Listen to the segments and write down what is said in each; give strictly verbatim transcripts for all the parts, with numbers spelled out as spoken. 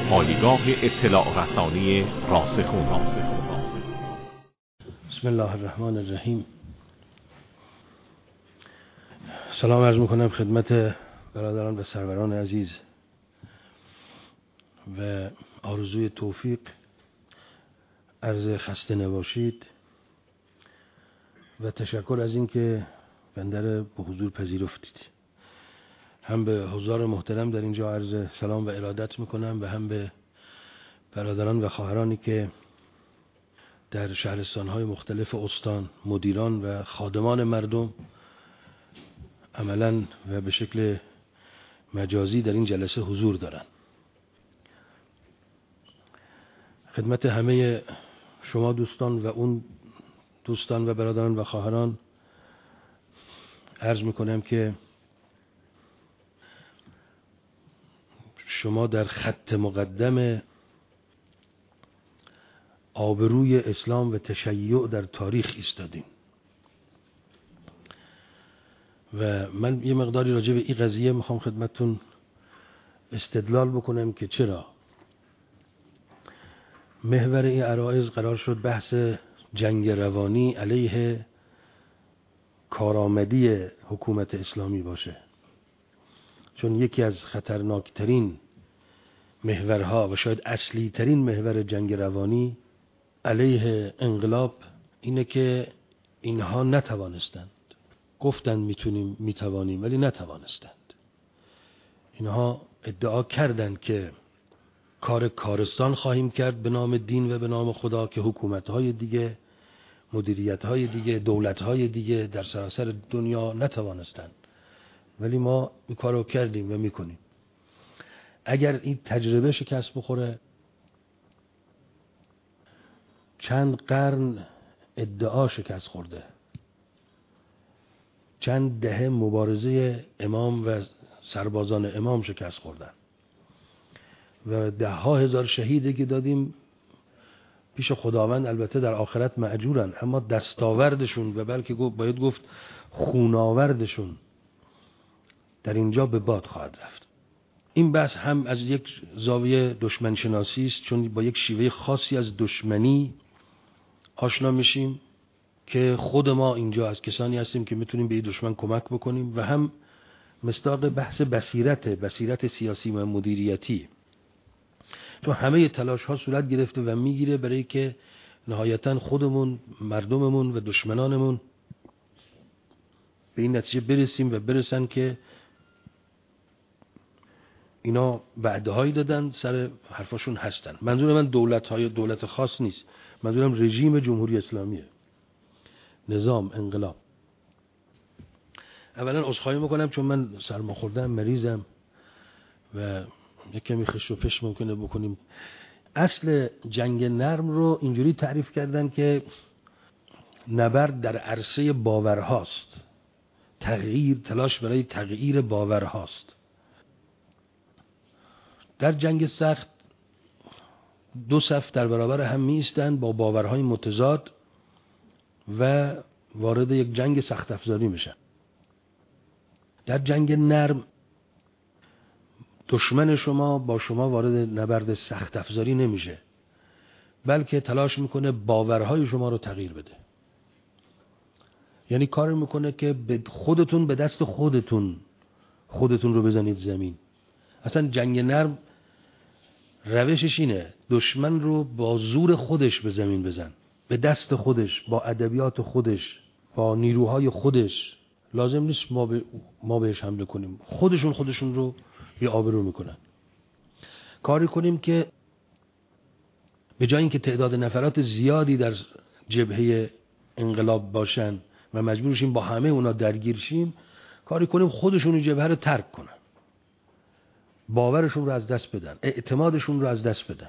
پایگاه اطلاع رسانی راسخون. بسم الله الرحمن الرحیم. سلام عرض میکنم خدمت برادران و سروران عزیز و آرزوی توفیق، عرض خسته نباشید و تشکر از این که بنده را به حضور پذیرفتید. هم به حضار محترم در اینجا عرض سلام و ارادت میکنم و هم به برادران و خواهرانی که در شهرستان‌های مختلف استان، مدیران و خادمان مردم عملاً و به شکل مجازی در این جلسه حضور دارند. خدمت همه شما دوستان و اون دوستان و برادران و خواهران عرض میکنم که شما در خط مقدم آبروی اسلام و تشیع در تاریخ ایستادین و من یه مقداری راجع به این قضیه میخوام خدمتتون استدلال بکنم که چرا محور این عرایض قرار شد بحث جنگ روانی علیه کارآمدی حکومت اسلامی باشه، چون یکی از خطرناکترین محورها و شاید اصلی ترین محور جنگ روانی علیه انقلاب اینه که اینها نتوانستند، گفتند میتونیم میتوانیم ولی نتوانستند. اینها ادعا کردند که کار کارستان خواهیم کرد به نام دین و به نام خدا که حکومت‌های دیگه، مدیریت‌های دیگه، دولت‌های دیگه در سراسر دنیا نتوانستند، ولی ما این کارو کردیم و میکنیم. اگر این تجربه شکست بخوره، چند قرن ادعا شکست خورده، چند دهه مبارزه امام و سربازان امام شکست خوردن و ده ها هزار شهیدی که دادیم پیش خداوند، البته در آخرت مأجورن، اما دستاوردشون و بلکه باید گفت خوناوردشون در اینجا به باد خواهد رفت. این بحث هم از یک زاویه دشمن شناسی است، چون با یک شیوه خاصی از دشمنی آشنا میشیم که خود ما اینجا از کسانی هستیم که میتونیم به این دشمن کمک بکنیم، و هم مصداق بحث بصیرت بصیرت سیاسی و مدیریتی، تو همه تلاش ها صورت گرفته و میگیره برای که نهایتا خودمون، مردممون و دشمنانمون به این نتیجه برسیم و برسن که اینا وعده هایی دادن، سر حرفاشون هستن. منظور من دولت های دولت خاص نیست، منظورم رژیم جمهوری اسلامیه، نظام انقلاب. اولا عذرخواهی میکنم چون من سرما خوردم، مریضم و یک کمی خش و پش ممکنه بکنیم. اصل جنگ نرم رو اینجوری تعریف کردن که نبرد در عرصه باورهاست، تغییر، تلاش برای تغییر باورهاست. در جنگ سخت دو صف در برابر هم می ایستند با باورهای متضاد و وارد یک جنگ سخت افزاری میشن. در جنگ نرم دشمن شما با شما وارد نبرد سخت افزاری نمیشه، بلکه تلاش میکنه باورهای شما رو تغییر بده. یعنی کار میکنه که به خودتون، به دست خودتون خودتون رو بزنید زمین. اصلا جنگ نرم روشش اینه دشمن رو با زور خودش به زمین بزن، به دست خودش، با ادبیات خودش، با نیروهای خودش. لازم نیست ما, به ما بهش حمله کنیم، خودشون خودشون رو بی آبرو میکنن. کاری کنیم که به جای اینکه تعداد نفرات زیادی در جبهه انقلاب باشن و مجبور شیم با همه اونا درگیر شیم، کاری کنیم خودشون این جبهه رو ترک کنن، باورشون رو از دست بدن، اعتمادشون رو از دست بدن،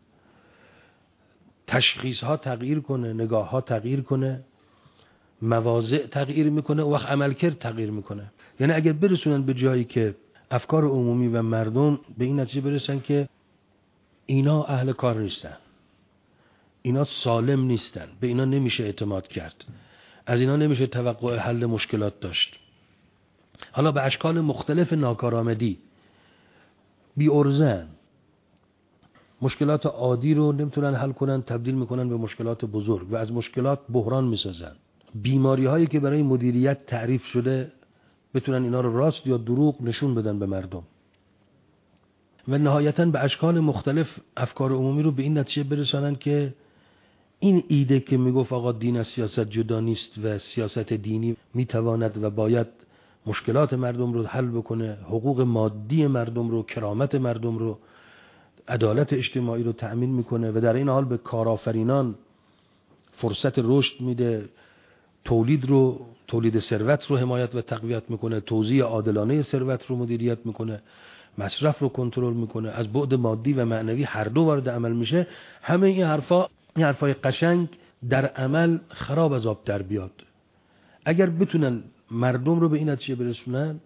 تشخیص ها تغییر کنه، نگاه ها تغییر کنه، مواضع تغییر میکنه، و وقت عملکرد تغییر میکنه. یعنی اگر برسونن به جایی که افکار عمومی و مردم به این نتیجه برسن که اینا اهل کار نیستن، اینا سالم نیستن، به اینا نمیشه اعتماد کرد، از اینا نمیشه توقع حل مشکلات داشت، حالا به اشکال مختلف ناکارآمدی، بی ارزن، مشکلات عادی رو نمیتونن حل کنن، تبدیل میکنن به مشکلات بزرگ و از مشکلات بحران میسازن. بیماری هایی که برای مدیریت تعریف شده بتونن اینا رو راست یا دروغ نشون بدن به مردم و نهایتاً به اشکال مختلف افکار عمومی رو به این نتیجه برسانن که این ایده که میگفت آقا دین از سیاست جدا نیست و سیاست دینی میتواند و باید مشکلات مردم رو حل بکنه، حقوق مادی مردم رو، کرامت مردم رو، عدالت اجتماعی رو تأمین میکنه و در این حال به کارآفرینان فرصت رشد میده، تولید رو تولید ثروت رو حمایت و تقویت میکنه، توزیع عادلانه ثروت رو مدیریت میکنه، مصرف رو کنترل میکنه، از بعد مادی و معنوی هر دو وارد عمل میشه. همه این حرفا این حرفای قشنگ در عمل خراب از آب در بیاد. اگر بتونن مردم رو به این نتیجه برسونن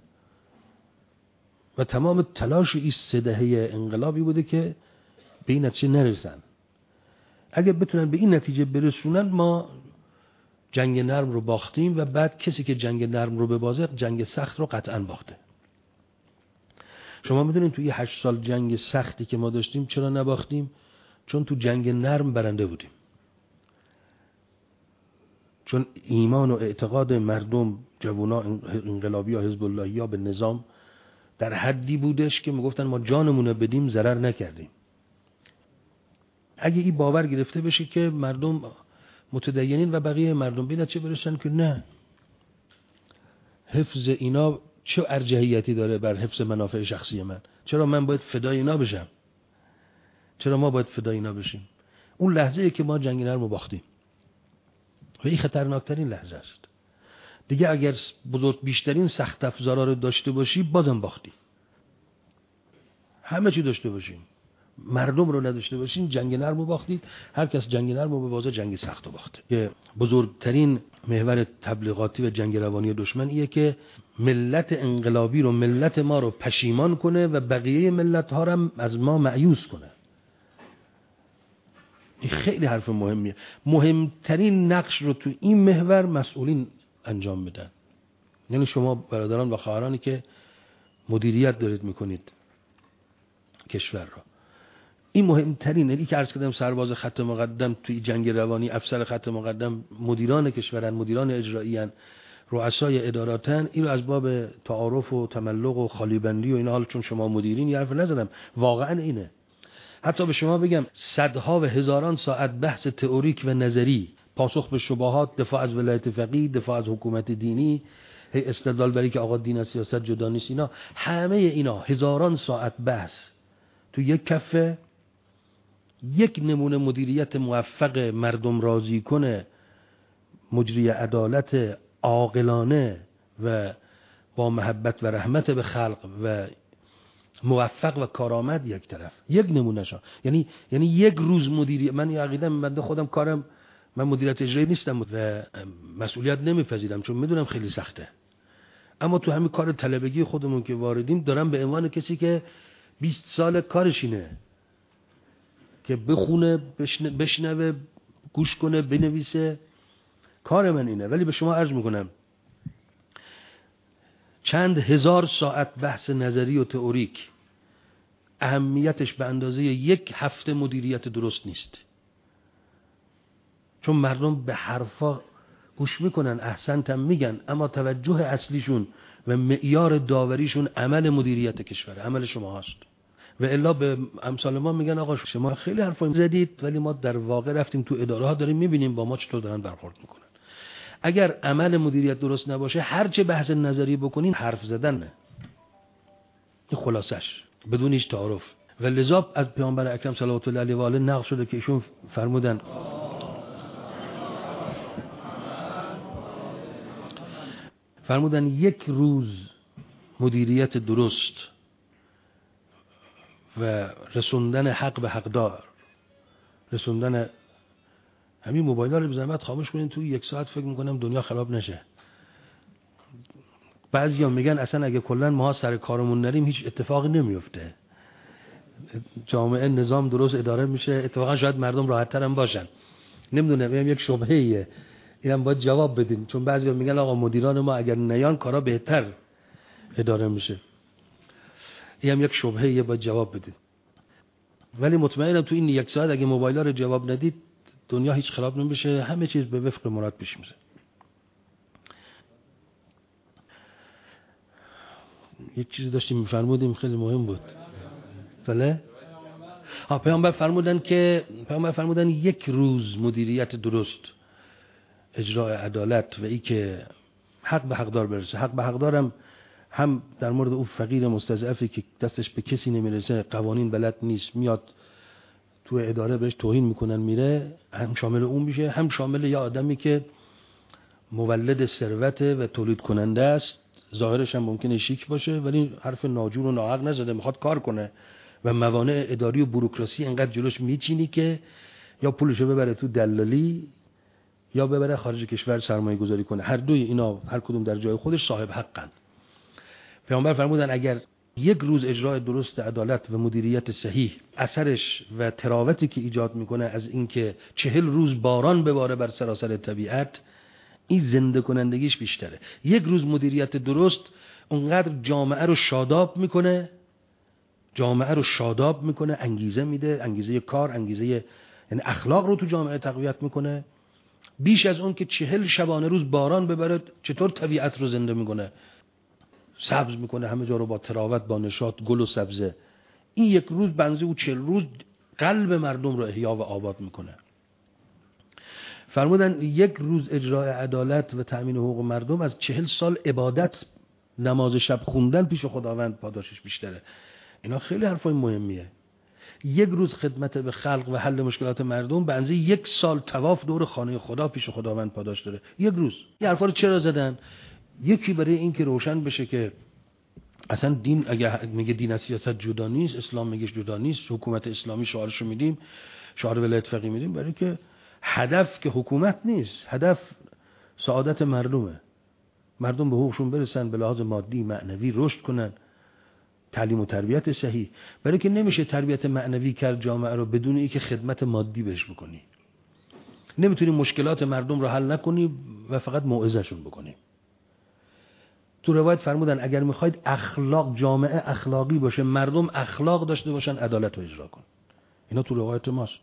و تمام تلاش این سه دهه انقلابی بوده که به این نتیجه نرسن، اگر بتونن به این نتیجه برسونن ما جنگ نرم رو باختیم و بعد کسی که جنگ نرم رو ببازه جنگ سخت رو قطعا باخته. شما میدونید توی هشت سال جنگ سختی که ما داشتیم چرا نباختیم؟ چون تو جنگ نرم برنده بودیم. چون ایمان و اعتقاد مردم، جوونا، انقلابی ها، حزب اللهی ها به نظام در حدی بودش که میگفتن ما جانمون بدیم ضرر نکردیم. اگه این باور گرفته بشه که مردم متدینین و بقیه مردم بیند چه برسن که نه، حفظ اینا چه ارجحیتی داره بر حفظ منافع شخصی من؟ چرا من باید فدای اینا بشم؟ چرا ما باید فدای اینا بشیم؟ اون لحظه ای که ما جنگ نرم رو باختیم و این خطرناکترین لحظه است. دیگه اگر بزرگ بیشترین سخت افزارا رو داشته باشی بازم باختی. همه چی داشته باشیم، مردم رو نداشته باشین جنگ نرم رو باختید. هر کس جنگ نرم رو ببازه جنگ سخت رو باخته. که بزرگترین محور تبلیغاتی و جنگ روانی دشمن ایه که ملت انقلابی رو، ملت ما رو پشیمان کنه و بقیه ملت ها رو از ما مایوس کنه. این خیلی حرف مهمیه. مهمترین نقش رو تو این محور مسئولین انجام میدن. یعنی شما برادران و خواهرانی که مدیریت دارید میکنید کشور را، این مهمترین، یعنی که عرض کردم سرباز خط مقدم توی جنگ روانی، افسر خط مقدم، مدیران کشورن، مدیران اجراییان، رؤسای اداراتن، این رو از باب تعارف و تملق و خالیبندی و این حال چون شما مدیرین یه حرف نزدم، واقعا اینه. حتی به شما بگم صدها و هزاران ساعت بحث تئوریک و نظری، پاسخ به شبهات، دفاع از ولایت فقیه، دفاع از حکومت دینی، استدلال برای که آقا دین از سیاست جدا نیست، اینا همه اینا هزاران ساعت بحث تو یک کفه. یک نمونه مدیریت موفق مردم راضی کنه، مجری عدالت عاقلانه و با محبت و رحمت به خلق و موفق و کارآمد یک طرف، یک نمونه شا. یعنی یعنی یک روز مدیریت، من عقیدم بنده خودم کارم، من مدیریت اجرایی نیستم و مسئولیت نمیپذیرم چون میدونم خیلی سخته، اما تو همین کار طلبگی خودمون که واردیم دارم به عنوان کسی که بیست سال کارش اینه که بخونه، بشنوه، گوش کنه، بنویسه، کار من اینه. ولی به شما عرض میکنم چند هزار ساعت بحث نظری و تئوریک اهمیتش به اندازه یک هفته مدیریت درست نیست. چون مردم به حرفا گوش میکنن، احسنت هم میگن، اما توجه اصلیشون و معیار داوریشون عمل مدیریت کشور، عمل شما هست. و الا به امثال ما میگن آقا شما خیلی حرفا زدید ولی ما در واقع رفتیم تو اداره ها داریم میبینیم با ما چطور دارن برخورد میکنن. اگر عمل مدیریت درست نباشه هر چه بحث نظری بکنین حرف زدن نه. این خلاصش بدون هیچ تعارف. و لذا از پیامبر اکرم صلوات الله علیه و آله نقل شده که ایشون فرمودن فرمودن یک روز مدیریت درست و رسوندن حق به حقدار، رسوندن همین موبایل ها رو به زحمت خاموش کنین، توی یک ساعت فکر میکنم دنیا خراب نشه. بعضیا میگن اصلا اگه کلا ما سر کارمون نریم هیچ اتفاقی نمیفته، جامعه نظام درست اداره میشه، اتفاقا شاید مردم راحت تر هم باشن. نمیدونم، اینم یک شبهه ایه، اینم باید جواب بدین، چون بعضیا میگن آقا مدیران ما اگر نیان کارا بهتر اداره میشه. اینم یک شبهه ایه، باید جواب بدین. ولی مطمئنم تو این یک ساعت اگه موبایل‌ها رو جواب ندید دنیا هیچ خراب نمیشه، همه چیز به وفق مراد پیش میره. یک چیزی داشتیم می‌فرمودیم خیلی مهم بود. بله؟ ها پیامبر فرمودن که پیامبر فرمودن یک روز مدیریت درست، اجرای عدالت و ای که حق به حقدار برسه. حق به حقدارم هم در مورد اون فقیر مستضعفی که دستش به کسی نمیرسه، قوانین بلد نیست، میاد تو اداره بهش توهین میکنن میره، هم شامل اون میشه، هم شامل یا آدمی که مولد ثروت و تولید کننده است، ظاهرش هم ممکنه شیک باشه ولی حرف ناجور و ناحق نزده، میخواد کار کنه و موانع اداری و بوروکراسی انقدر جلوش میچینی که یا پولشو ببره تو دلالی یا ببره خارج کشور سرمایه گذاری کنه. هر دوی اینا هر کدوم در جای خودش صاحب حقن. پیامبر فرمودن اگر یک روز اجرای درست عدالت و مدیریت صحیح اثرش و تراوتی که ایجاد میکنه از اینکه چهل روز باران بباره بر سراسر طبیعت، این زنده کنندگیش بیشتره. یک روز مدیریت درست اونقدر جامعه رو شاداب میکنه، جامعه رو شاداب میکنه، انگیزه میده، انگیزه کار، انگیزه یعنی اخلاق رو تو جامعه تقویت میکنه، بیش از اون که چهل شبانه روز باران ببره چطور طبیعت رو زنده میکنه، سبز میکنه همه جا رو با تراوت، با نشاط، گل و سبزه. این یک روز بنزه و چهل روز قلب مردم رو احیا و آباد میکنه. فرمودن یک روز اجرای عدالت و تأمین حقوق مردم از چهل سال عبادت، نماز شب خوندن پیش خداوند پاداشش بیشتره. اینا خیلی حرفای مهمیه. یک روز خدمت به خلق و حل مشکلات مردم به اندازه یک سال طواف دور خانه خدا پیش خداوند پاداش داره. یک روز. این حرفا رو چرا زدن؟ یکی برای این که روشن بشه که اصلا دین اگه میگه دین از سیاست جدا نیست، اسلام میگه جدا نیست، حکومت اسلامی شعارشو میدیم، شعار ولایت فقیه میدیم، برای که هدف که حکومت نیست، هدف سعادت مردمه. مردم به حقوقشون برسن، به لحاظ مادی معنوی رشد کنن، تعلیم و تربیت صحیح. برای که نمیشه تربیت معنوی کرد جامعه رو بدون اینکه خدمت مادی بهش بکنی. نمیتونی مشکلات مردم رو حل نکنی و فقط موعظه‌شون بکنی. تو روایت فرمودن اگر میخواید اخلاق جامعه اخلاقی باشه، مردم اخلاق داشته باشن، عدالت رو اجرا کن. اینا تو روایت ماست.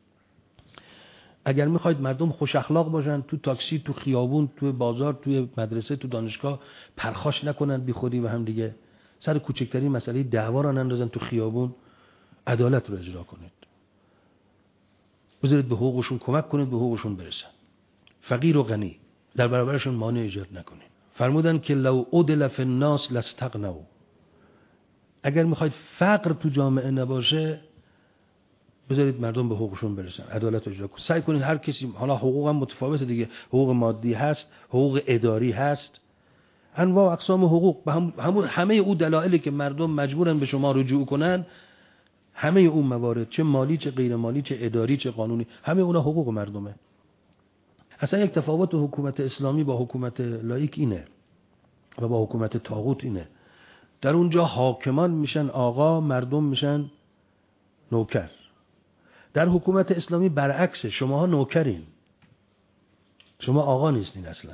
اگر میخواید مردم خوش اخلاق باشن، تو تاکسی، تو خیابون، تو بازار، تو مدرسه، تو دانشگاه پرخاش نکنن بی خودی و هم دیگه، سر کوچکترین مسئله دعوا را نندازن تو خیابون، عدالت رو اجرا کنید. بذارید به حقوقشون کمک کنید، به حقوقشون برسن. فقیر و غنی در برابرشون مانع ایجاد نکنید. فرمودن که لو عدل فی الناس لاستغنوا. اگر میخواید فقر تو جامعه نباشه، بذارید مردم به حقوقشون برسن، عدالت رو اجرا کنید. سعی کنید هر کسی، حالا حقوق هم متفاوته دیگه، حقوق مادی هست، حقوق اداری هست، انواع اقسام حقوق، به هم همون همه اون دلایلی که مردم مجبورن به شما رجوع کنن، همه اون موارد، چه مالی چه غیر مالی چه اداری چه قانونی، همه اونها حقوق مردمه. اصلا یک تفاوت حکومت اسلامی با حکومت لایک اینه و با حکومت طاغوت اینه. در اونجا حاکمان میشن آقا، مردم میشن نوکر. در حکومت اسلامی برعکسه، شماها نوکرین، شما آقا نیستین. اصلا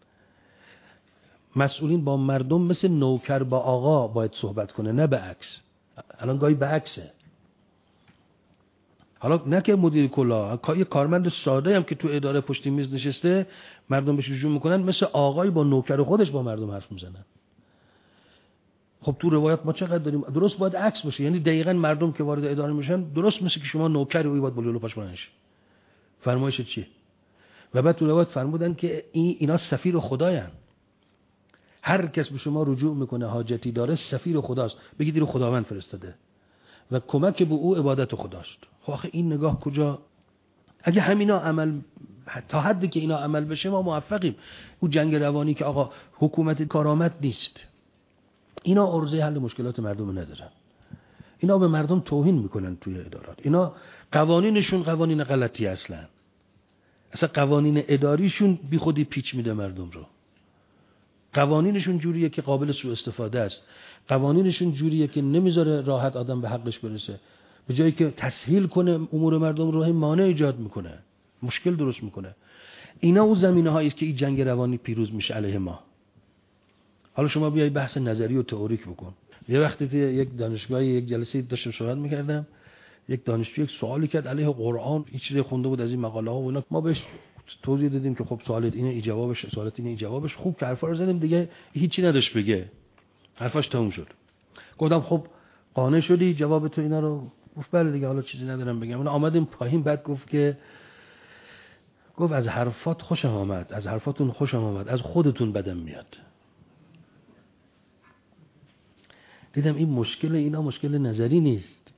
مسئولین با مردم مثل نوکر با آقا باید صحبت کنه، نه به عکس. الان گاهی به عکسه. حالا نه که مدیر کلا، یه کارمند ساده هم که تو اداره پشت میز نشسته، مردم بهش رجوع میکنن، مثل آقای با نوکر خودش با مردم حرف میزنن. خب تو روایت ما چقدر داریم؟ درست باید عکس باشه. یعنی دقیقاً مردم که وارد اداره میشن، درست مثل که شما نوکر اوی باید بلولو پاش بلند شه. فرمایش چیه؟ و بعد تو روایت فرمودن که این اینا سفیر خدایان. هر کس به شما رجوع میکنه، حاجتی داره، سفیر خداست. بگید رو خداوند فرستاده و کمک به او عبادت خداست. خب آخه این نگاه کجا؟ اگه همینا عمل، تا حدی که اینا عمل بشه ما موفقیم. اون جنگ روانی که آقا حکومت کارآمد نیست، اینا عرضه حل مشکلات مردم ندارن. اینا به مردم توهین میکنن توی ادارات. اینا قوانینشون قوانین غلطی اصلا. اصلا قوانین اداریشون بی خودی پیچ میده مردم رو. قوانینشون جوریه که قابل سوء استفاده است. قوانینشون جوریه که نمیذاره راحت آدم به حقش برسه. به جایی که تسهیل کنه امور مردم رو، هم مانع ایجاد میکنه، مشکل درست میکنه. اینا اون زمینه هایی است که این جنگ روانی پیروز میشه علیه ما. حالا شما بیای بحث نظری و تئوریک بکن. یه وقتی توی یک دانشگاه یک جلسه داشتم صحبت میکردم، یک دانشجو یک سوالی کرد علیه قرآن، هیچ چیزی خونده بود از این مقاله ها و اینا، ما بهش توضیح دادیم که خب سوالت اینه، این جوابش، سوالت اینه، این جوابش. خوب که حرفا رو زدیم دیگه، هیچی نداشت بگه، حرفاش تموم شد. گفتم خب قانع شدی جواب تو اینا رو؟ گفت بله دیگه، حالا چیزی ندارم بگم. اون آمدیم پایین، بعد گفت که گفت از حرفات خوشم آمد، از حرفاتون خوشم آمد، از خودتون بدم میاد. دیدم این مشکل اینا مشکل نظری نیست،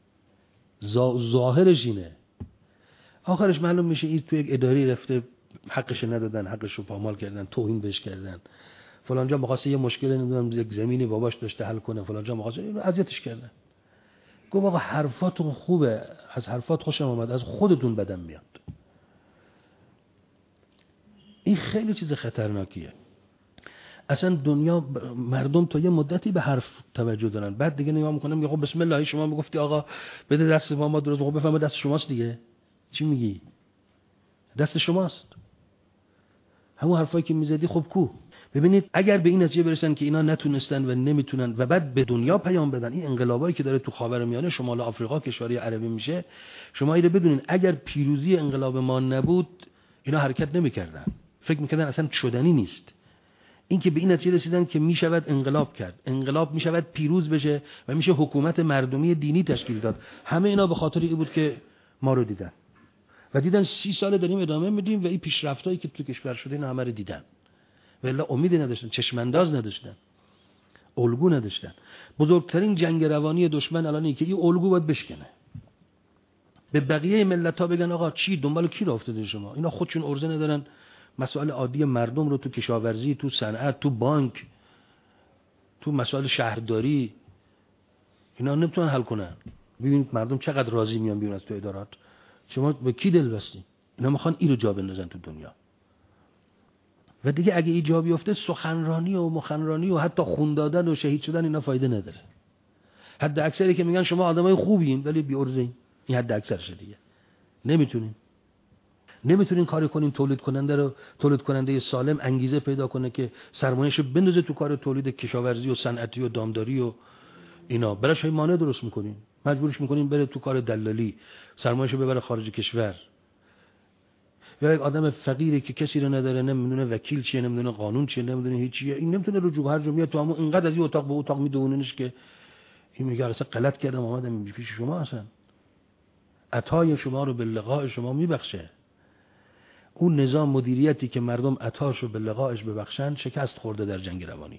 ظاهرش اینه. آخرش معلوم میشه این تو یک اداری رفته، حقش ندادن، حقش رو پامال کردن، توهین بهش کردن. فلان جا مخواسته یه مشکل نمیدونم یک زمینی باباش داشته حل کنه، فلان جا مخواسته اینو اذیتش کردن. گفت آقا حرفاتون خوبه، از حرفات خوشم آمد، از خودتون بدم میاد. این خیلی چیز خطرناکیه. اصلا دنیا مردم تا یه مدتی به حرف توجه دارن، بعد دیگه نگاه میکنم میگه خب بسم الله، شما میگفتی آقا بده دست ما، ما درست خب بفهمه دست شماست دیگه. چی میگی؟ دست شماست. همون حرفایی که میزدی خب کو. ببینید اگر به این نتیجه برسن که اینا نتونستن و نمیتونن و بعد به دنیا پیام بدن، این انقلابایی که داره تو خاورمیانه، شمال آفریقا، کشورهای عربی میشه، شما اینو بدونین اگر پیروزی انقلاب ما نبود اینا حرکت نمیکردن، فکر میکردن اصلا شدنی نیست. این که به این نتیجه رسیدن که میشود انقلاب کرد، انقلاب میشود پیروز بشه و میشه حکومت مردمی دینی تشکیل داد، همه اینا به خاطر این بود که ما رو دیدن و دیدن سی سال داریم ادامه میدیم و این پیشرفتایی که تو کشور شده اینا همه رو دیدن و الا امیدی نداشتن، چشم انداز نداشتن، الگو نداشتن. بزرگترین جنگ روانی دشمن الان اینه که این الگو باید بشکنه، به بقیه ملت‌ها بگن آقا چی دنبال کی راه افتادین شما؟ اینا خودشون ارزه ندارن مسائل عادی مردم رو تو کشاورزی، تو صنعت، تو بانک، تو مسائل شهرداری اینا نمیتونن حل کنن. ببینید مردم چقدر راضی میان بیرون از تو ادارات. شما به کی دل بستین؟ اینا میخوان این رو جا بندازن تو دنیا. و دیگه اگه این جا بیفته سخنرانی و مخنرانی و حتی خون دادن و شهید شدن اینا فایده نداره. حد اکثری که میگن شما آدمای خوبین ولی بی ارزه‌این، این حد اکثرشه دیگه. نمیتونین نمیتونین کاری کنین تولید کننده رو، تولید کننده سالم انگیزه پیدا کنه که سرمایه‌شو بندازه تو کار تولید کشاورزی و صنعتی و دامداری و اینا. براش مانع درست میکنین، مجبورش میکنین بره تو کار دلالی، سرمایه‌شو ببره خارج کشور. یا یک آدم فقیری که کسی رو نداره، نمیدونه وکیل چیه، نمیدونه قانون چیه، نمیدونه هیچ چیه، این نمیتونه رجوع هر جا میاد تو همون اینقدر از این اتاق به اتاق میدوننش که این میگه اصلا غلط کردم اومدم پیش شما. اصلا عطای شما رو به لقاء شما میبخشه. اون نظام مدیریتی که مردم عطاشو به لقائش ببخشن شکست خورده در جنگ روانی.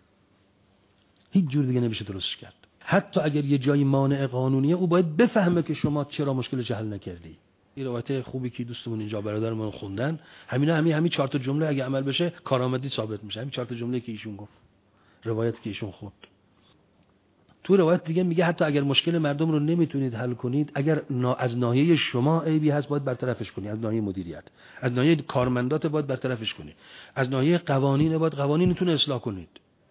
هیچ جور دیگه نمیشه درستش کرد. حتی اگر یه جایی مانع قانونیه، او باید بفهمه که شما چرا مشکلش حل نکردی. این روایت خوبی که دوستمون اینجا برادرمون خوندن، همینا همین همین چهار تا جمله اگه عمل بشه کارآمدی ثابت میشه. همین چهار تا جمله که ایشون گفت، روایت که ایشون خوند. تو روایت دیگه میگه حتی اگر مشکل مردم رو نمیتونید حل کنید، اگر از ناحیه شما عیبی هست باید برطرفش کنید، از ناحیه مدیریت، از ناحیه کارمندات باید برطرفش کنید، از ناحیه قوانین باید قوانینتون رو اصلاح کنید.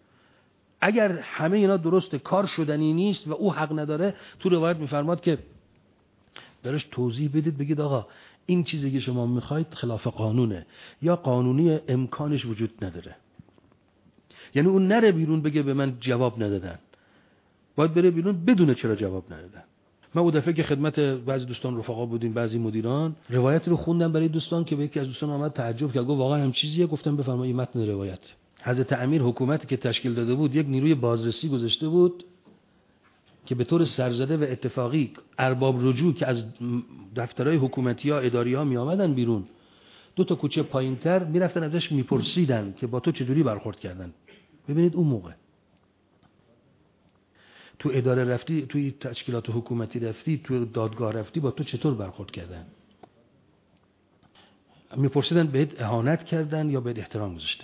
اگر همه اینا درسته، کار شدنی نیست و او حق نداره، تو روایت میفرماد که براش توضیح بدید، بگید آقا این چیزی که شما میخواید خلاف قانونه یا قانونی امکانش وجود نداره. یعنی اون نره بیرون بگه به من جواب ندادن، باید بره بیرون بدونه چرا جواب ندادن. من اون دفعه که خدمت بعضی دوستان رفقا بودیم، بعضی مدیران، روایت رو خوندم برای دوستان که به یکی از دوستان آمد تعجب کرد، گفت واقعا هم چیزیه؟ گفتم بفرمایید متن روایت. حضرت امیر حکومتی که تشکیل داده بود یک نیروی بازرسی گذاشته بود که به طور سرزده و اتفاقی ارباب رجوع که از دفترهای حکومتی ها اداری ها می آمدن بیرون، دو تا کوچه پایینتر میرفتن ازش میپرسیدن که با تو چجوری برخورد کردن. ببینید اون موقع تو اداره رفتی، توی تشکیلات حکومتی رفتی، تو دادگاه رفتی، با تو چطور برخورد کردن؟ میپرسیدن بهت اهانت کردن یا بهت احترام گذاشتن؟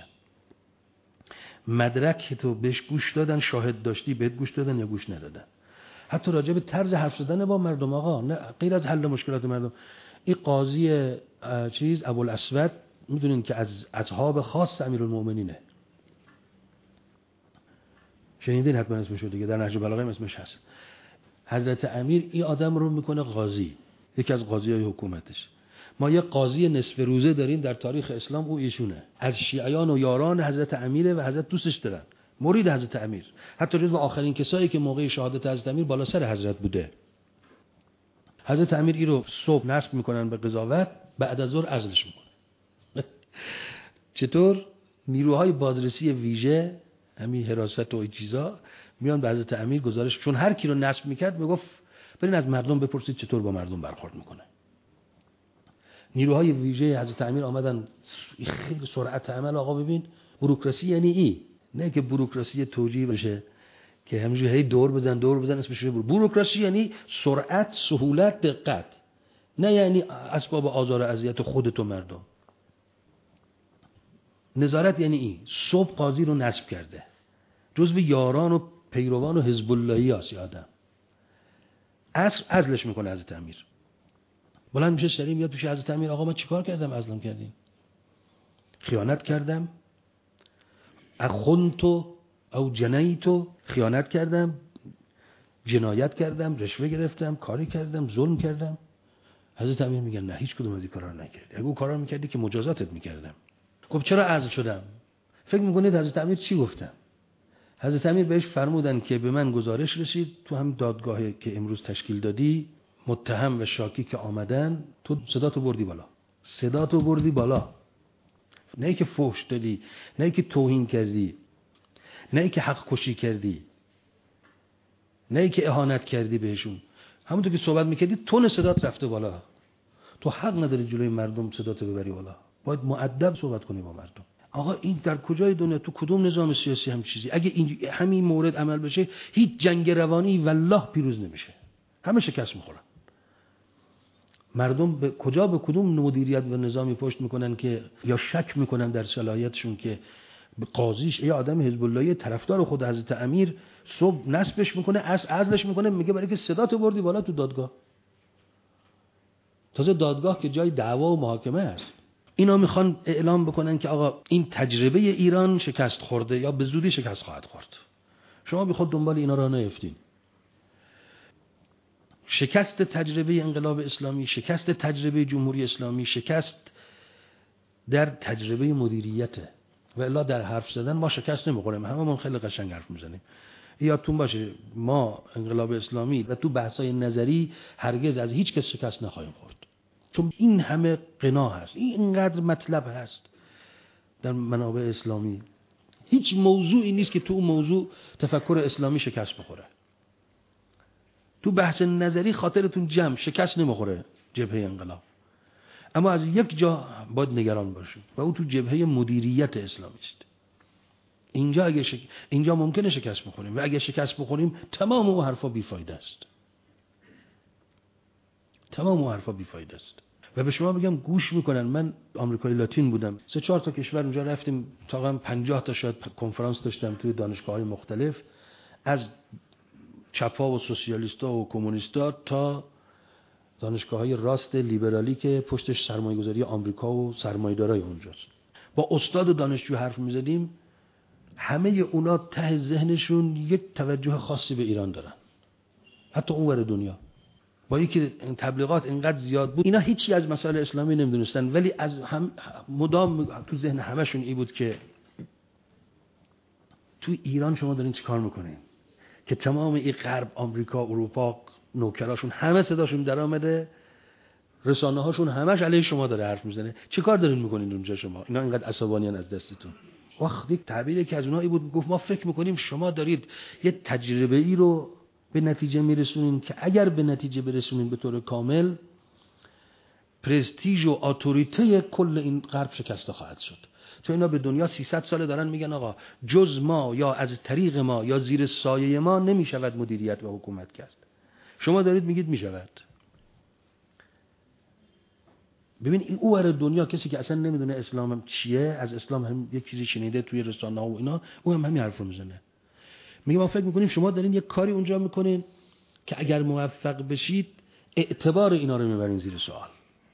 مدرک تو بهش گوش دادن، شاهد داشتی بهت گوش دادن یا گوش ندادن؟ حتی راجع به طرز حرف زدن با مردم، آقا نه غیر از حل مشکلات مردم. این قاضی چیز ابوالاسود میدونین که از اصحاب خاص امیرالمومنینه، شنیدین حتما اسمش رو دیگه، در نهج البلاغه اسمش هست. حضرت امیر این آدم رو میکنه قاضی، یکی از قاضیای حکومتش. ما یه قاضی نصف روزه داریم در تاریخ اسلام، او ایشونه، از شیعیان و یاران حضرت امیره و حضرت دوستش دارن، مرید حضرت امیر، حتی جزو آخرین کسایی که موقع شهادت حضرت امیر بالا سر حضرت بوده. حضرت امیر این رو صبح نصب میکنن به قضاوت، بعد از ظهر عزلش میکنن. چطور؟ نیروهای بازرسی ویژه، همین حراست و این چیزا، میان به حضرت امیر گزارش، چون هر کی رو نصب میکرد میگفت برین از مردم بپرسید چطور با مردم برخورد میکنه. نیروهای ویژه حضرت امیر آمدن، خیلی سرعت عمل. آقا ببین بوروکراسی یعنی این، نه که بوروکراسی توجیه بشه که همینجوری هی دور بزن دور بزن اسمش رو. بوروکراسی یعنی سرعت، سهولت، دقت، نه یعنی اسباب آزار و اذیت خودت و مردم. نظارت یعنی این. صبح قاضی رو نصب کرده، جزو یاران و پیروان و حزب اللهی هست آدم، عصر عزلش میکنه حضرت امیر. بلند میشه سری میاد پیش حضرت امیر، آقا من چیکار کردم عزلم کردین؟ خیانت کردم؟ اخنتو او جنیتو، خیانت کردم، جنایت کردم، رشوه گرفتم، کاری کردم، ظلم کردم؟ حضرت امیر میگن نه، هیچ کدوم از این کارا رو نکردی. اگه اون کارا رو میکردی که مجازاتت میکردم. خب چرا عزل شدم؟ فکر میکنید حضرت امیر چی گفتم؟ حضرت امیر بهش فرمودن که به من گزارش رسید تو هم دادگاهی که امروز تشکیل دادی، متهم و شاکی که آمدن، تو صداتو بردی بالا. صداتو بردی بالا. نه ای که فحش دادی، نه ای که توهین کردی، نه ای که حق کشی کردی، نه ای که اهانت کردی بهشون. همونطور که صحبت میکردی تون صدات رفته بالا. تو حق نداری جلوی مردم صداتو ببری بالا. باید مؤدب صحبت کنی با مردم. آقا این در کجای دنیا، تو کدوم نظام سیاسی هم چیزی؟ اگه این همین مورد عمل بشه، هیچ جنگ روانی والله پیروز نمیشه، همه شکست میخورن. مردم به کجا، به کدوم مدیریت و نظامی پشت میکنن که یا شک میکنن در صلاحیتشون که قاضیش یه آدم حزب اللهی طرفدار خود حضرت امیر صبح نصبش میکنه، عصر عزلش میکنه، میگه برای که صداتو بردی بالا تو دادگاه. تازه دادگاه که جای دعوا و محاکمه است. اینا میخوان اعلام بکنن که آقا این تجربه ایران شکست خورده یا به زودی شکست خواهد خورد. شما بی خود دنبال اینا راه نیفتین. شکست تجربه انقلاب اسلامی، شکست تجربه جمهوری اسلامی، شکست در تجربه مدیریته. و الا در حرف زدن ما شکست نمیخوریم، هممون خیلی قشنگ حرف میزنیم. یادتون باشه ما انقلاب اسلامی و تو بحث‌های نظری هرگز از هیچ کس شکست نخواهیم خورد، چون این همه قنا هست، اینقدر مطلب هست در منابع اسلامی. هیچ موضوعی نیست که تو اون موضوع تفکر اسلامی شکست بخوره. تو بحث نظری خاطرتون جمع، شکست نمیخوره جبهه انقلاب. اما از یک جا باید نگران باشیم و اون تو جبهه مدیریت اسلامی است. اینجا اگه شک... اینجا ممکنه شکست بخوریم و اگه شکست بخوریم تمام اون حرفا بیفایده است. تمام اون حرفا بیفایده است. و به شما بگم گوش میکنن. من آمریکای لاتین بودم، سه چهار تا کشور اونجا رفتیم، تقریبا پنجاه تا شاید کنفرانس داشتم توی دانشگاه‌های مختلف، از چپا و سوسیالیستا و کمونیستا تا دانشگاه‌های راست لیبرالی که پشتش سرمایه‌گذاری آمریکا و سرمایه‌دارای اونجاست. با استاد و دانشجو حرف می‌زدیم، همه اونا ته ذهنشون یک توجه خاصی به ایران دارن. حتی اونور دنیا. با اینکه تبلیغات اینقدر زیاد بود، اینا هیچی از مسائل اسلامی نمی‌دونستن، ولی از هم مدام تو ذهن همشون این بود که تو ایران شما دارین چیکار می‌کنین؟ که تمام این غرب، آمریکا، اروپا، نوکراشون همه صداشون در آمده، رسانه هاشون همش علیه شما داره حرف میزنه. چه کار دارین میکنین اونجا شما؟ اینا اینقدر عصبانیان از دستتون. وقت یک تعبیری که از اونایی بود، گفت ما فکر میکنیم شما دارید یه تجربه ای رو به نتیجه میرسونین که اگر به نتیجه برسونین به طور کامل، پرستیژ و اتوریته کل این غرب شکسته خواهد شد. چون اینا به دنیا سیصد ساله دارن میگن آقا جز ما یا از طریق ما یا زیر سایه ما نمیشود مدیریت و حکومت کرد. شما دارید میگید میشود. ببین این اونور دنیا کسی که اصلا نمیدونه اسلام هم چیه، از اسلام هم یک چیزی شنیده توی رسانه ها و اینا، اون هم همین حرفو میزنه. میگه ما فکر میکنیم شما دارین یک کاری اونجا میکنین که اگر موفق بشید اعتبار اینا رو میبرین زیر سوال.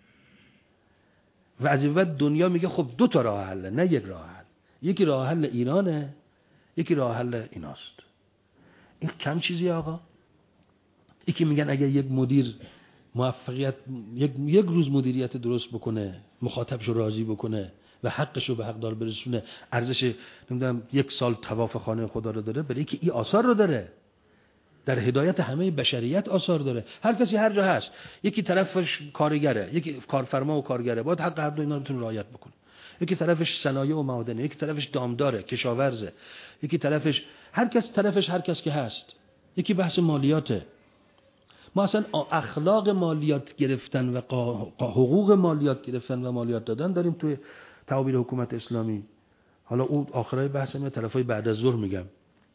و از این بعد دنیا میگه خب دو تا راه حله، نه یک راه حل. یکی راه حل ایرانه، یکی راه حل ایناست. این کم چیزی آقا. یکی میگن اگر یک مدیر موفقیت یک یک روز مدیریت درست بکنه، مخاطبشو راضی بکنه و حقشو به حقدار برسونه، ارزش نمیدونم یک سال طواف خانه خدا رو داره، برای اینکه این آثار رو داره. در هدایت همه بشریت آثار داره. هر کسی هر جا هست، یکی طرفش کارگره، یکی کارفرما و کارگره، باید حق هر دو اینا رو بتونه رعایت بکنه. یکی طرفش صنایع و معادنه، یکی طرفش دامداره، کشاورزه، یکی طرفش هر کس طرفش هر کس که هست. یکی بحث مالیاته. ما اصلا اخلاق مالیات گرفتن و حقوق مالیات گرفتن و مالیات دادن داریم توی تعابیر حکومت اسلامی. حالا اون آخرای بحث من طرفای بعد از ظهر میگم.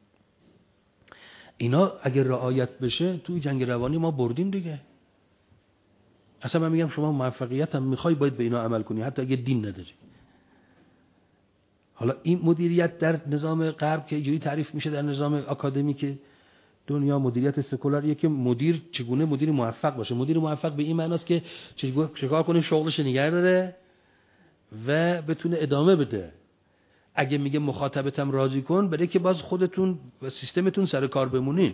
اینا اگر رعایت بشه توی جنگ روانی ما بردیم دیگه. اصلا من میگم شما موفقیت هم میخوای باید به اینا عمل کنی، حتی اگه دین نداری. حالا این مدیریت در نظام غرب که اینجوری تعریف میشه، در نظام آکادمیک دنیا مدیریت سکولاریه که مدیر چگونه مدیر موفق باشه. مدیر موفق به این معناست که چیکار کنه شغلش نگه داره و بتونه ادامه بده. اگه میگه مخاطبتم راضی کن، بره که باز خودتون و سیستمتون سر کار بمونین،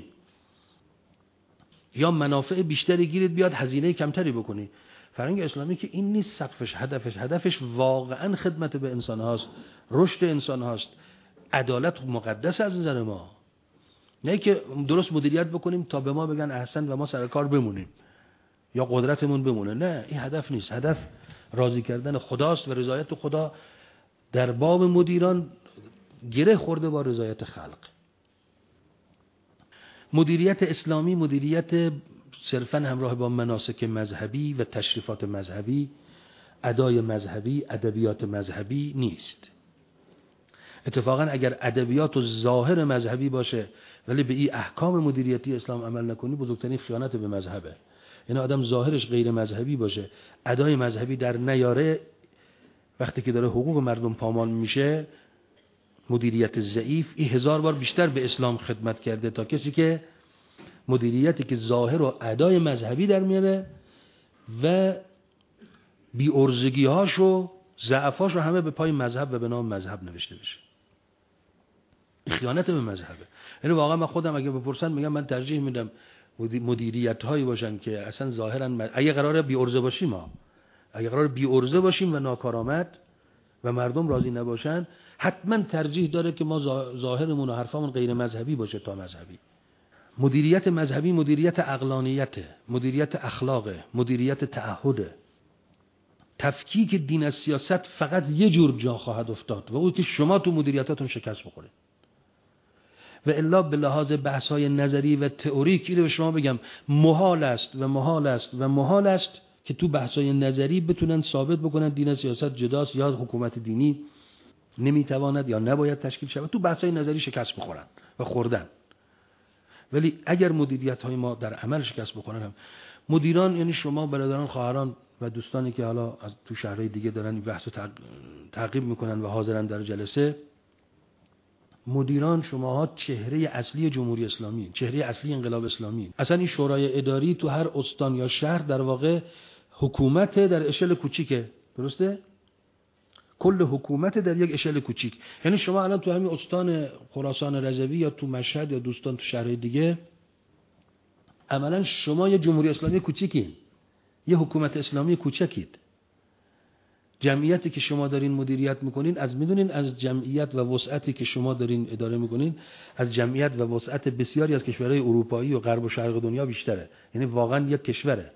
یا منافع بیشتری گیرید بیاد هزینه کمتری بکنی. فرهنگ اسلامی که این نیست سقفش، هدفش هدفش واقعا خدمت به انسان هاست، رشد انسان هاست. عدالت مقدس از نظر ما، نه که درست مدیریت بکنیم تا به ما بگن احسن و ما سر کار بمونیم یا قدرتمون بمونه. نه، این هدف نیست. هدف راضی کردن خداست و رضایت خدا در باب مدیران گره خورده با رضایت خلق. مدیریت اسلامی مدیریت صرفاً همراه با مناسک مذهبی و تشریفات مذهبی، ادای مذهبی، ادبیات مذهبی نیست. اتفاقاً اگر ادبیات و ظاهر مذهبی باشه ولی به این احکام مدیریتی اسلام عمل نکنی، بزرگترین خیانت به مذهبه. یعنی آدم ظاهرش غیر مذهبی باشه، ادای مذهبی در نیاره، وقتی که داره حقوق مردم پامال میشه، مدیریت ضعیف این هزار بار بیشتر به اسلام خدمت کرده تا کسی که مدیریتی که ظاهر و ادای مذهبی در میاره و بی ارزگی هاش و ضعفاش رو همه به پای مذهب و به نام مذهب نوشته بشه. خیانت به مذهبه. یعنی واقعا من خودم اگه بپرسن میگم من ترجیح میدم مدیریت هایی باشن که اصلا ظاهرا مد... اگه قراره بی ارزه باشیم ما اگه قراره بی ارزه باشیم و ناکارآمد و مردم راضی نباشن، حتما ترجیح داره که ما ظاهرمون و حرفمون غیر مذهبی باشه تا مذهبی. مدیریت مذهبی مدیریت عقلانیته، مدیریت اخلاقه، مدیریت تعهده. تفکیک دین از سیاست فقط یه جور جا خواهد افتاد و اون که شما تو مدیریتاتون شکست بخورید. و الا به لحاظ بحث‌های نظری و تئوریکی رو به شما بگم محال است و محال است و محال است که تو بحث‌های نظری بتونن ثابت بکنن دین از سیاست جداست یا حکومت دینی نمیتواند یا نباید تشکیل شود. تو بحث‌های نظری شکست بخورن و خوردن. ولی اگر مدیریت‌های ما در عمل شکست بخورن، هم مدیران یعنی شما برادران، خواهران و دوستانی که حالا از تو شهرهای دیگه دارن این بحثو تعقیب میکنن و حاضرن در جلسه، مدیران شماها چهره اصلی جمهوری اسلامی، چهره اصلی انقلاب اسلامی. اصلا این شورای اداری تو هر استان یا شهر در واقع حکومت در اشل کوچیکه، درسته؟ کل حکومت در یک اشل کوچیک. یعنی شما الان تو همین استان خراسان رضوی یا تو مشهد یا دوستان تو شهرهای دیگه، عملا شما یه جمهوری اسلامی کوچیکین، یه حکومت اسلامی کوچکید. جمعیتی که شما دارین مدیریت میکنین، از میدونین از جمعیت و وسعتی که شما دارین اداره میکنین، از جمعیت و وسعت بسیاری از کشورهای اروپایی و غرب و شرق دنیا بیشتره. یعنی واقعا یک کشوره.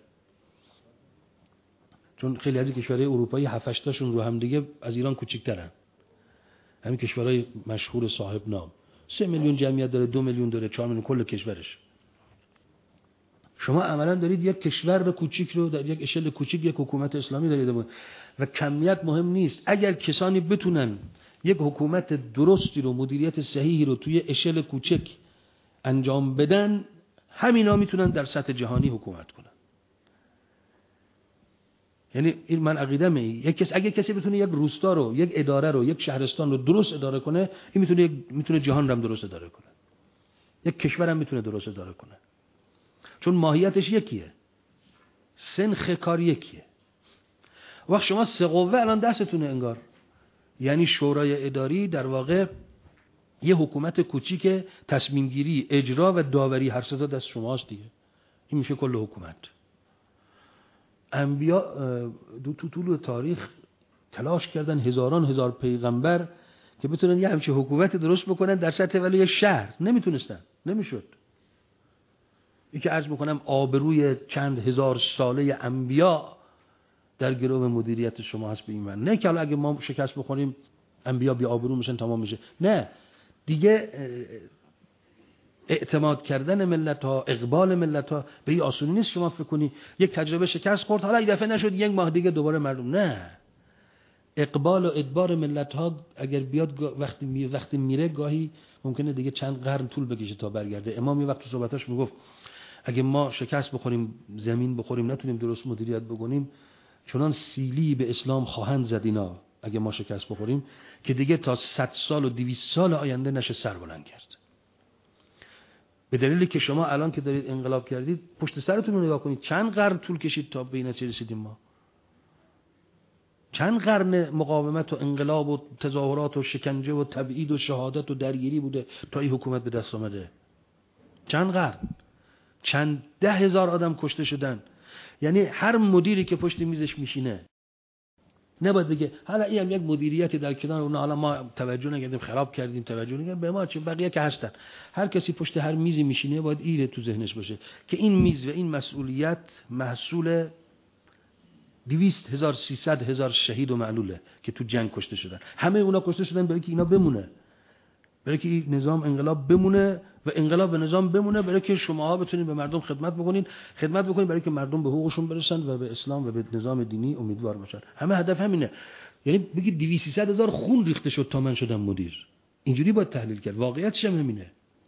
چون خیلی از کشورهای اروپایی هفت هشت تاشون رو هم دیگه از ایران کوچیک‌ترن. همین کشورهای مشهور صاحب نام سه میلیون جمعیت داره، دو میلیون داره، چهار میلیون کل کشورش. شما عملا دارید یک کشور کوچیک رو در یک اشل کوچیک یک حکومت اسلامی دارید و کمیت مهم نیست. اگر کسانی بتونن یک حکومت درستی رو، مدیریت صحیحی رو توی اشل کوچک انجام بدن، همینا میتونن در سطح جهانی حکومت کنن. یعنی این من عقیده‌مه، یک کس اگه کسی بتونه یک روستا رو، یک اداره رو، یک شهرستان رو درست اداره کنه، این میتونه میتونه جهان رو هم درست اداره کنه. یک کشور هم میتونه درست اداره کنه. چون ماهیتش یکیه، سنخ کار یکیه. وقت شما سه قوه الان دستتونه انگار، یعنی شورای اداری در واقع یه حکومت کوچیک، تصمیم گیری، اجرا و داوری هر سه تا دست شماست دیگه. این میشه کل حکومت. انبیا تو طول تاریخ تلاش کردن، هزاران هزار پیغمبر که بتونن یه همچین حکومت درست بکنن در سطح ولی یه شهر، نمیتونستن، نمیشد. این که عرض میکنم آبروی چند هزار ساله انبیا در گرو مدیریت شما هست به این معنی. نه که حالا اگه ما شکست بخوریم انبیا بی آبرو میشن تمام میشه، نه دیگه اعتماد کردن ملت ها، اقبال ملت ها به این آسونی نیست. شما فکر کنی یک تجربه شکست خورد حالا این دفعه نشد یک ماه دیگه دوباره مردم، نه. اقبال و ادبار ملت ها اگر بیاد وقتی می وقتی میره گاهی ممکنه دیگه چند قرن طول بکشه تا برگرده. امام یه وقت تو صحبتاش میگفت اگه ما شکست بخوریم، زمین بخوریم، نتونیم درست مدیریت بکنیم، چنان سیلی به اسلام خواهند زد اینا اگه ما شکست بخوریم که دیگه تا صد سال و دویست سال آینده نشه سر بلند کرد. به دلیلی که شما الان که دارید انقلاب کردید پشت سرتون رو نگاه کنید، چند قرن طول کشید تا به این نتیجه رسیدیم ما. چند قرن مقاومت و انقلاب و تظاهرات و شکنجه و تبعید و شهادت و درگیری بوده تا این حکومت به دست آمده. چند قرن، چند ده هزار آدم کشته شدن. یعنی هر مدیری که پشت میزش میشینه نباید بگه حالا این هم یک مدیریتی در کنار اون، حالا ما توجه نکردیم خراب کردیم، توجه نکردیم به ما چه، بقیه که هستن. هر کسی پشت هر میزی میشینه باید ایره تو ذهنش باشه که این میز و این مسئولیت محصول دویست هزار سیصد هزار شهید و معلوله که تو جنگ کشته شدن. همه اونا کشته شدن برای که اینا بمونه، برای که این نظام انقلاب بمونه و انقلاب به نظام بمونه، برای که شماها بتونید به مردم خدمت بکنین، خدمت بکنین برای که مردم به حقوقشون برسن و به اسلام و به نظام دینی امیدوار باشن. همه هدف همینه. یعنی بگید دویست سیصد هزار خون ریخته شد تا من شدم مدیر. اینجوری باید تحلیل کرد. واقعیتش هم همینه.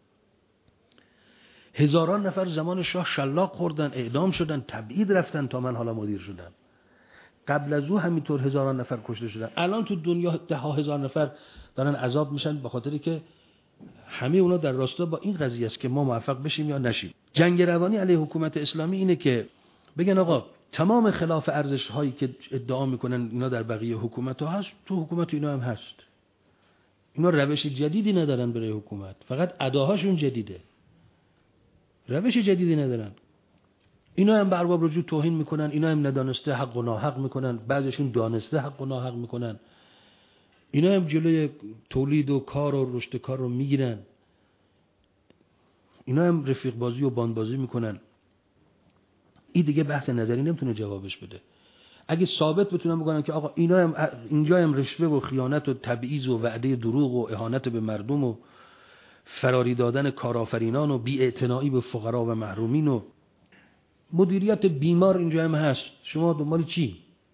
هزاران نفر زمان شاه شلاق خوردن، اعدام شدن، تبعید رفتن تا من حالا مدیر شدم. قبل از او همینطور هزاران نفر کشته شدن. الان تو دنیا ده ها هزار نفر دارن عذاب میشن به خاطری که همه اونا در راستا با این قضیه است که ما موفق بشیم یا نشیم. جنگ روانی علیه حکومت اسلامی اینه که بگن آقا تمام خلاف ارزش هایی که ادعا میکنن اینا در بقیه حکومت ها هست، تو حکومت اینا هم هست. اینا روش جدیدی ندارن برای حکومت، فقط اداهاشون جدیده، روش جدیدی ندارن. اینا هم به ارباب رجوع توهین میکنن، اینا هم ندانسته حق و ناحق میکنن، بعضیشون دانسته حق و ناحق میکنن. اینا هم جلوی تولید و کار و رشد کار رو میگیرن. اینا هم رفیق بازی و باندبازی میکنن. این دیگه بحث نظری نمیتونه جوابش بده. اگه ثابت بتونن بگن که آقا اینا هم اینجا هم رشوه و خیانت و تبعیض و وعده دروغ و اهانت به مردم و فراری دادن کارآفرینان و بی‌اعتنایی به فقرا و محرومین و مدیریت بیمار اینجا هم هست، شما دنبال چی؟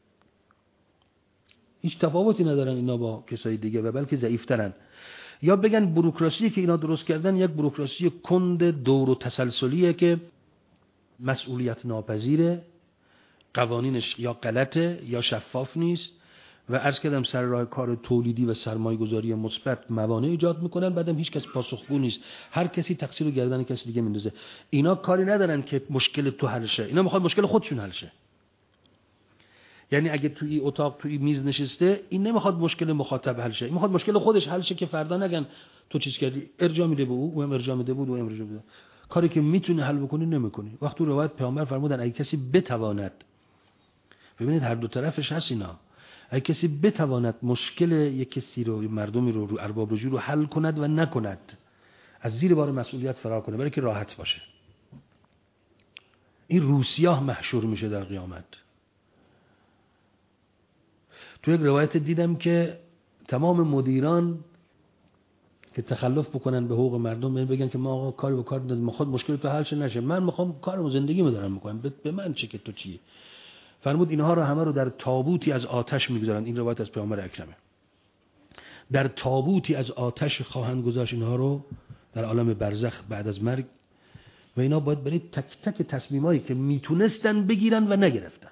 هیچ تفاوتی ندارن اینا با کسای دیگه و بلکه ضعیف‌ترن. یا بگن بوروکراسی که اینا درست کردن یک بوروکراسی کند دور و تسلسلیه که مسئولیت ناپذیره، قوانینش یا غلطه یا شفاف نیست و عرض کردم سر راه کار تولیدی و سرمایه‌گذاری مثبت موانع ایجاد میکنن، بعدم هیچ کس پاسخگو نیست، هر کسی تقصیر رو گردن کسی دیگه میندازه. اینا کاری ندارن که مشکل تو حل شه، اینا میخواد مشکل خودشون حل شه. یعنی اگه توی اتاق توی میز نشسته، این نمیخواد مشکل مخاطب حل شه، این میخواد مشکل خودش حل شه که فردا نگن تو چیز کردی، ارجاع میده به او، او هم ارجاع میده بود، او هم ارجاع میده. کاری که میتونه حل بکنی نمیکنی. وقتی روایت پیامبر فرمودن اگه کسی بتواند، ببینید هر دو طرفش هست اینا، اگه کسی بتواند مشکل یک کسی رو، مردمی رو، رو ارباب رجوع رو حل کند و نکند، از زیر بار مسئولیت فرار کنه برای که راحت باشه، این روسیاه محشور میشه در قیامت. تو یک روایت دیدم که تمام مدیران که تخلف بکنن به حقوق مردم بگن که ما آقا کاری به کار نداریم، میخواد مشکل تو حل شه نشه، من میخوام کارمو زندگیمو دارم میکنم، به من چه که تو چیه. فرمود اینها رو همه رو در تابوتی از آتش میگذارن. این روایت از پیامبر اکرمه. در تابوتی از آتش خواهند گذاشت اینها رو در عالم برزخ بعد از مرگ و اینا باید برای تک تک تصمیمایی که میتونستن بگیرن و نگرفتن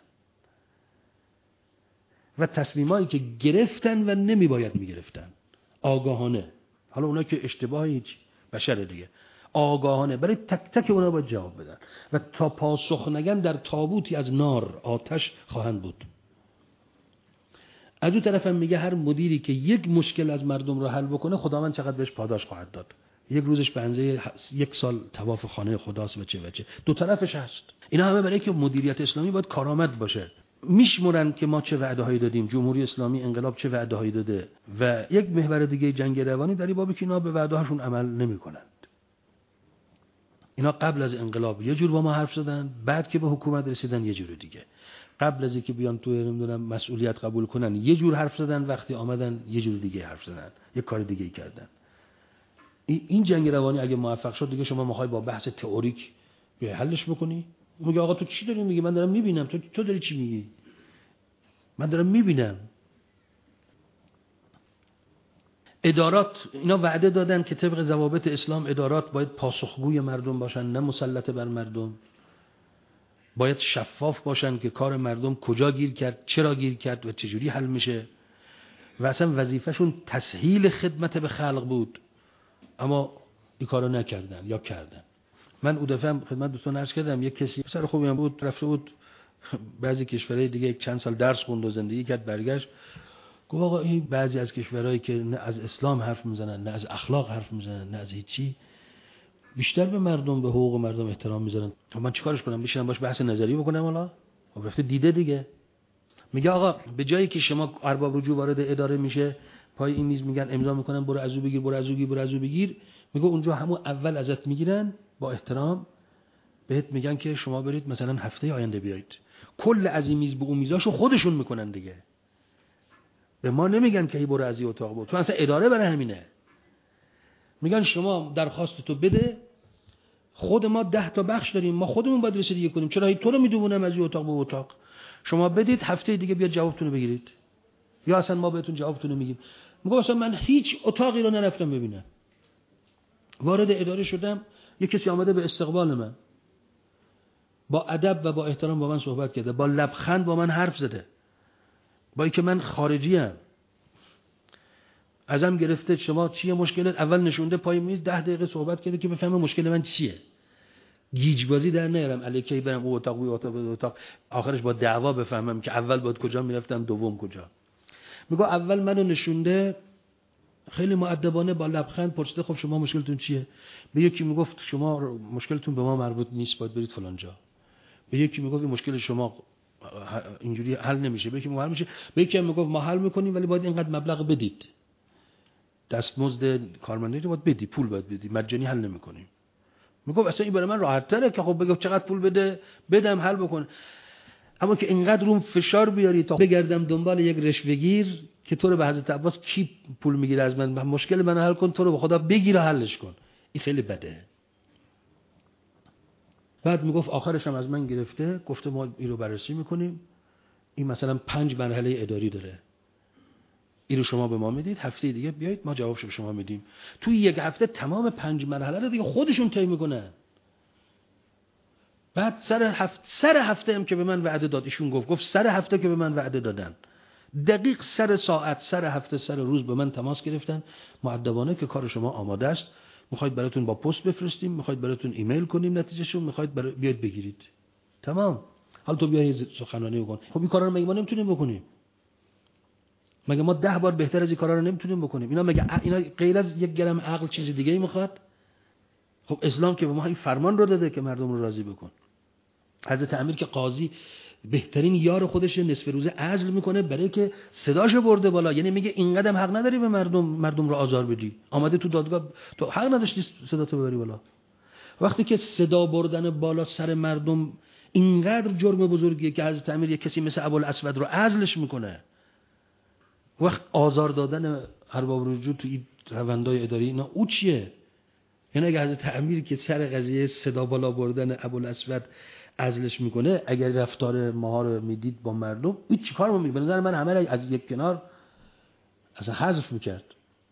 و تصمیمایی که گرفتن و نمیباید میگرفتن آگاهانه، حالا اونا که اشتباه هیچ بشره دیگه، آگاهانه برای تک تک اونا باید جواب بدن و تا پاسخ نگن در تابوتی از نار آتش خواهند بود. از اون طرف هم میگه هر مدیری که یک مشکل از مردم رو حل بکنه خداوند چقدر بهش پاداش خواهد داد. یک روزش به اندازه یک سال طواف خانه خداست و چه و چه. دو طرفش هست. اینا همه برای که مدیریت اسلامی باید کارآمد باشه. میشمرن که ما چه وعده هایی دادیم، جمهوری اسلامی انقلاب چه وعده هایی داده و یک محور دیگه جنگ روانی در این بابی که اینا به وعده هاشون عمل نمیکنند. اینا قبل از انقلاب یه جور با ما حرف زدن، بعد که به حکومت رسیدن یه جور دیگه. قبل از اینکه بیان تو نمیدونم مسئولیت قبول کنن یه جور حرف زدن، وقتی آمدن یه جور دیگه حرف زدن، یه کار دیگه کردن. این جنگ روانی اگه موفق شد دیگه شما میخوای با بحث تئوریک به حلش بکنی؟ میگه آقا تو چی داری میگی؟ من دارم میبینم. تو تو داری چی میگی؟ من دارم میبینم. ادارات اینا وعده دادن که طبق ضوابط اسلام ادارات باید پاسخگوی مردم باشن، نه مسلط بر مردم. باید شفاف باشن که کار مردم کجا گیر کرد، چرا گیر کرد و چجوری حل میشه. و اصلا وظیفهشون تسهیل خدمت به خلق بود، اما این کارو نکردن یا کردن. من اون دفعه خدمت دوستان عرض کردم یک کسی پسر خوبی هم بود، رفته بود بعضی کشورهای دیگه چند سال درس خوند و زندگی کرد، برگشت گفت آقا این بعضی از کشورهایی که نه از اسلام حرف میزنن، نه از اخلاق حرف میزنن، نه از هیچی، بیشتر به مردم، به حقوق مردم احترام میذارن. من چیکارش کنم؟ بشینم باش بحث نظری بکنم؟ والا رفته دیده دیگه. میگه آقا به جایی که شما ارباب رجوع وارد اداره میشه، پای این میز میگن امضا میکنن برو ازو بگیر، برو ازو بگیر، برو ازو بگیر، میگه اونجا همون اول ازت میگیرن با احترام، بهت میگن که شما برید مثلا هفته آینده بیایید. کل از این میز به اون میزاشو خودشون میکنن دیگه. به ما نمیگن که برو از این اتاق برو. تو اصلا اداره برای همینه. میگن شما درخواست تو بده، خود ما ده تا بخش داریم، ما خودمون باید رسیدگی کنیم، چرا تو رو میدونم از این اتاق به اتاق؟ شما بدید هفته دیگه بیاد جوابتون رو بگیرید، یا اصلا ما بهتون جوابتون رو میگیم. میگم اصلا من هیچ اتاقی رو نرفتم ببینم. وارد اداره شدم، یک کسی آمده به استقبال من، با ادب و با احترام با من صحبت کرده، با لبخند با من حرف زده، با اینکه من خارجی ام. ازم گرفته شما چیه مشکلت؟ اول نشونده پای میز، ده دقیقه صحبت کرده که بفهمه مشکل من چیه. گیج بازی در نیارم علیکی برم او اتاق او اتاق او اتاق، آخرش با دعوا بفهمم که اول باید کجا میرفتم، دوم کجا. میگه اول منو نشونده، خیلی مؤدبانه با لبخند پرسیده خب شما مشکلتون چیه؟ به یکی میگفت شما مشکلتون به ما مربوط نیست، باید برید فلان جا. به یکی میگفت این مشکل شما اینجوری حل نمیشه، به یکی حل میشه، به یکی میگفت ما حل میکنیم ولی باید اینقدر مبلغ بدید، دستمزد کارمندی رو باید بدی، پول باید بدی، مجانی حل نمیکنیم. میگفت اصلا این برای من راحت تره که خب بگم چقدر پول بده بدم حل بکن، اما که اینقدر روم فشار بیاری تا بگردم دنبال یک رشوه‌گیر که تو رو به حضرت عباس کی پول میگیره از من، مشکل منو حل کن، تو رو به خدا بگیر و حلش کن، این خیلی بده. بعد میگفت آخرش هم از من گرفته، گفته ما این رو بررسی میکنیم، این مثلا پنج مرحله اداری داره، این رو شما به ما میدید، هفته دیگه بیایید ما جوابشو به شما میدیم. توی یک هفته تمام پنج مرحله رو دیگه خودشون طی میکنن. بعد سر هفته سر هفته هم که به من وعده داد، ایشون گفت گفت سر هفته که به من وعده دادن، دقیق سر ساعت، سر هفته، سر روز به من تماس گرفتن، مؤدبانه که کار شما آماده است، میخواید براتون با پست بفرستیم، میخواید براتون ایمیل کنیم نتیجهشو، میخواید برا... بیاید بگیرید. تمام. حالا تو بیا سخنرانی بکن. خب این کارا رو مگه ما نمیتونیم بکنیم؟ مگه ما ده بار بهتر از این کارا رو نمیتونیم بکنیم؟ اینا مگه اینا غیر از یک گرم عقل چیز دیگه ای میخواد؟ خب اسلام که به ما این فرمان رو داده که مردم رو راضی بکن. حضرت امیر که قاضی بهترین یار خودش نصف روزه عزل میکنه برای که صداشو برده بالا، یعنی میگه اینقدر حق نداری به مردم مردم رو آزار بدی، آمده تو دادگاه تو حق نداشتی صداتو ببری بالا. وقتی که صدا بردن بالا سر مردم اینقدر جرم بزرگیه که حضرت امیر یک کسی مثل ابوالاسود رو عزلش میکنه، وقت آزار دادن ارباب رجوع تو این روندهای اداری اینا او چیه؟ یعنی اگه حضرت امیر که سر قضیه صدا بالا بردن ابوالاسود عزلش میکنه، اگر رفتار ماها رو میدید با مردم، این چیکار میکنه؟ به نظر من همه از یک کنار اصلا حذف میکرد.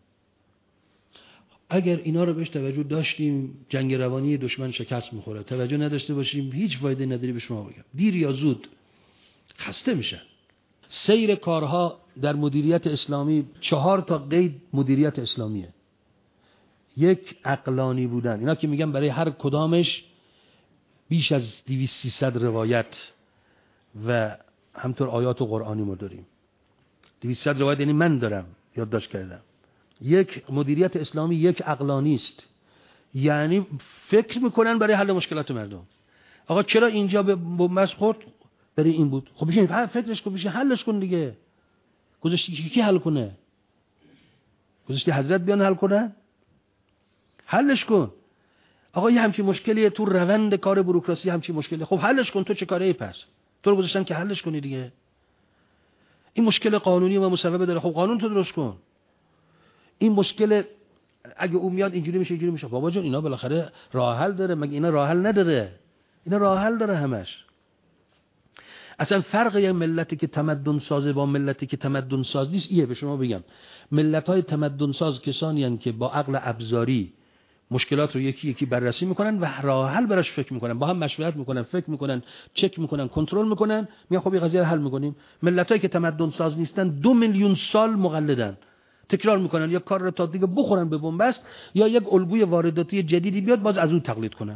اگر اینا رو بهش توجه داشتیم، جنگ روانی دشمن شکست میخوره. توجه نداشته باشیم هیچ فایده نداری. به شما بگم دیر یا زود خسته میشن. سیر کارها در مدیریت اسلامی چهار تا قید مدیریت اسلامیه. یک، عقلانی بودن. اینا که میگم برای هر کدامش بیش از دویست سیصد روایت و همطور آیات و قرآنی ما داریم. دویست روایت یعنی من دارم یادداشت کردم. یک، مدیریت اسلامی یک عقلانی است، یعنی فکر میکنن برای حل مشکلات مردم. آقا چرا اینجا به بنبست خورد؟ برای این بود. خب بشین فکرش کن، بشین حلش کن دیگه. گذاشتی کی حل کنه؟ گذاشتی حضرت بیان حل کنه؟ حلش کن. آقا یه همچین مشکلیه تو روند کار بوروکراسی، همچین مشکلی، خب حلش کن. تو چه کاره پس؟ تو رو گذاشتن که حلش کنی دیگه. این مشکل قانونی و مصوبه داره، خب قانون تو درست کن. این مشکل اگه اون میاد اینجوری میشه اینجوری میشه، بابا جان اینا بالاخره راه حل داره، مگه اینا راه حل نداره؟ اینا راه حل داره همش. اصلا فرق یه ملتی که تمدن سازه با ملتی که تمدن ساز نیست. ایه به شما بگم، ملت‌های تمدن ساز کسانی هستند که با عقل ابزاری مشکلات رو یکی یکی بررسی میکنن و راه حل براش فکر میکنن، با هم مشورت میکنن، فکر میکنن، چک میکنن، کنترل میکنن، میگن خب این قضیه رو حل میکنیم. ملت‌هایی که تمدن ساز نیستن دو میلیون سال مقلدن، تکرار میکنن، یا کار رو تا دیگه بخورن به بنبست، یا یک الگوی وارداتی جدیدی بیاد باز از اون تقلید کنن.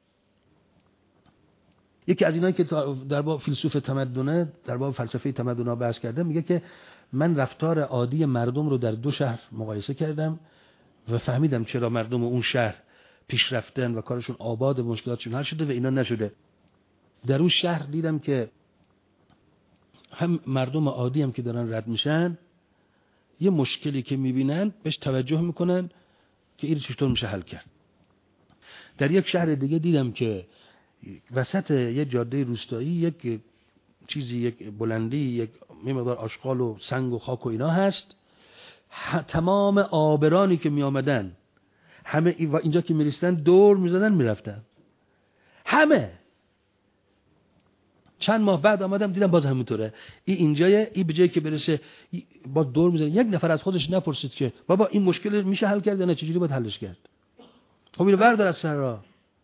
یکی از اینایی که در باب فیلسوف تمدنه، در باب فلسفه تمدن‌ها بحث کرده، میگه که من رفتار عادی مردم رو در دو شهر مقایسه کردم و فهمیدم چرا مردم اون شهر پیشرفتن و کارشون آباد، مشکلاتشون حل شده و اینا نشده. در اون شهر دیدم که هم مردم عادی هم که دارن رد میشن، یه مشکلی که میبینن بهش توجه میکنن که این چطور میشه حل کرد. در یک شهر دیگه دیدم که وسط یه جاده روستایی یک چیزی، یک بلندی، یک مقدار آشغال و سنگ و خاک و اینا هست. تمام آبرانی که می آمدن، همه اینجا که می رسیدن دور می زدن می رفتن، همه. چند ماه بعد آمدم دیدم باز همینطوره. این اینجایه، این به جایی که برسه باز دور می زدن. یک نفر از خودش نپرسید که بابا این مشکل میشه حل کرد یا نه، چجوری باید حلش کرد؟ خب اینو بردار از سر راه،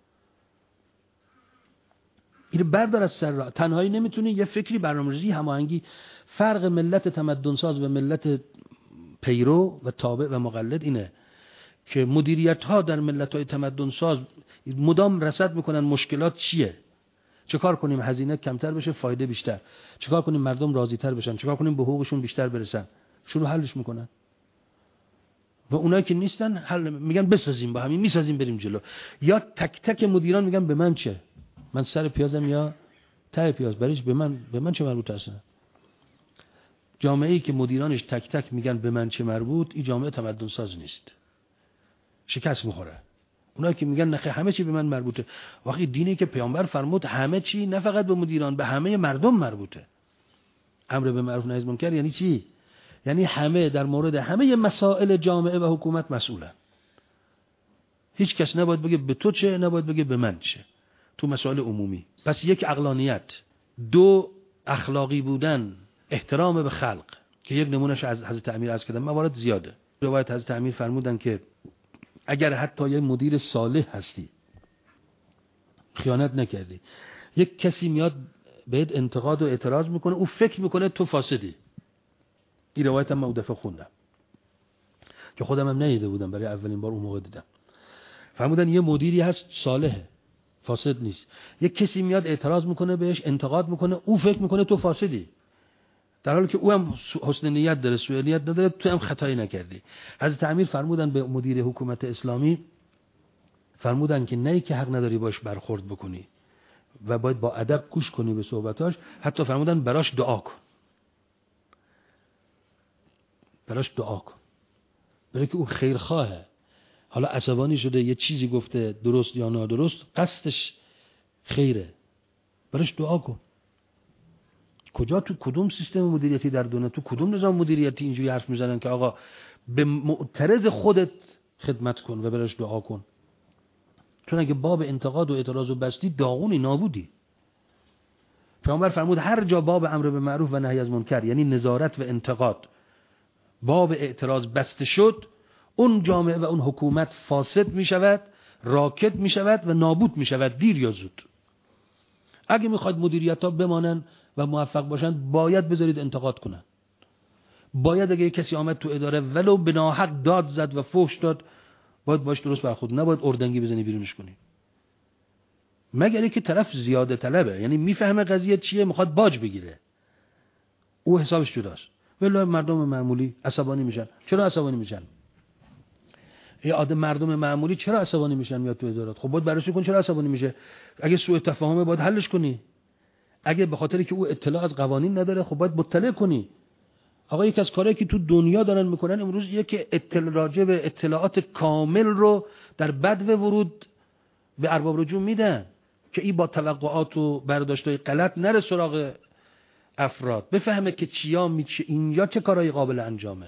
اینو بردار از سر راه. تنهایی نمیتونی، یه فکری، برنامه‌ریزی، هماهنگی. فرق ملت تمدن ساز و ملت پیرو و تابع و مقلد اینه که مدیریت ها در ملت های تمدن ساز مدام رصد میکنن مشکلات چیه، چه کار کنیم هزینه کمتر بشه، فایده بیشتر، چه کار کنیم مردم راضی تر بشن، چه کار کنیم به حقوقشون بیشتر برسن، شروع حلش میکنن. و اونایی که نیستن حل میگن بسازیم، با همین میسازیم بریم جلو. یا تک تک مدیران میگن به من چه، من سر پیازم یا ته پیاز، بریش به من به من چه مربوط هستن. جامعه‌ای که مدیرانش تک تک میگن به من چه مربوط، این جامعه تمدن ساز نیست، شکست میخوره. اونایی که میگن نخه همه چی به من مربوطه، وقتی دینی که پیامبر فرمود همه چی نه فقط به مدیران، به همه مردم مربوطه. امر به معروف نهی از منکر یعنی چی؟ یعنی همه در مورد همه مسائل جامعه و حکومت مسئولن. هیچ کس نباید بگه به تو چه، نباید بگه به من چه تو مسائل عمومی. پس یک عقلانیت، دو اخلاقی بودن، احترام به خلق که یک نمونهش از حضرت امیر عرض کردم، موارد زیاده. روایت حضرت امیر فرمودن که اگر حتی یک مدیر صالح هستی، خیانت نکردی، یک کسی میاد بهت انتقاد و اعتراض میکنه، او فکر میکنه تو فاسدی. این روایت هم من دفعه خوندم که خودم هم ندیده بودم، برای اولین بار اون موقع دیدم. فرمودن یه مدیری هست صالحه، فاسد نیست، یک کسی میاد اعتراض میکنه بهش، انتقاد میکنه، او فکر میکنه تو فاسدی، در حالی که او هم حسن نیت داره، سوء نیت نداره، تو هم خطایی نکردی. حضرت امیر فرمودن به مدیر حکومت اسلامی، فرمودن که نه که حق نداری باش برخورد بکنی و باید با ادب گوش کنی به صحبتاش، حتی فرمودن براش دعا کن، براش دعا کن، برای که او خیرخواهه. حالا عصبانی شده یه چیزی گفته درست یا نادرست، قصدش خیره، براش دعا کن. کجا تو کدوم سیستم مدیریتی در دنیا، تو کدوم نظام مدیریتی اینجوری حرف میزنن که آقا به معترض خودت خدمت کن و براش دعا کن؟ چون اگه باب انتقاد و اعتراض و بستی، داغونی، نابودی. پیامبر فرمود هر جا باب امر به معروف و نهی از منکر، یعنی نظارت و انتقاد، باب اعتراض بسته شد، اون جامعه و اون حکومت فاسد می شود، راکد می شود و نابود می شود، دیر یا زود. اگه میخواید مدیریت ها بمانن و موفق باشن، باید بذارید انتقاد کنن. باید اگه کسی آمد تو اداره ولو به ناحق داد زد و فحش داد، باید باش درست برخورد، نباید اردنگی بزنی بیرونش کنی. مگر اینکه طرف زیاده طلبه، یعنی میفهمه قضیه چیه، میخواد باج بگیره، او حسابش جداست. ولی مردم معمولی عصبانی میشن. چرا عصبانی میشن؟ یه آدم مردم معمولی چرا عصبانی میشن میاد تو ادارات؟ خب باید بررسی کن چرا عصبانی میشه. اگه سوء تفاهمه باید حلش کنی. اگه به خاطری که او اطلاع از قوانین نداره، خب باید مطلع کنی. آقا یک از کارهایی که تو دنیا دارن میکنن امروز، یه که اطلاع راجع به اطلاعات کامل رو در بدو ورود به ارباب رجوع میدن که این با توقعات و برداشت‌های غلط نره سراغ افراد، بفهمه که چیا میشه، اینجا چه کارهای قابل انجامه،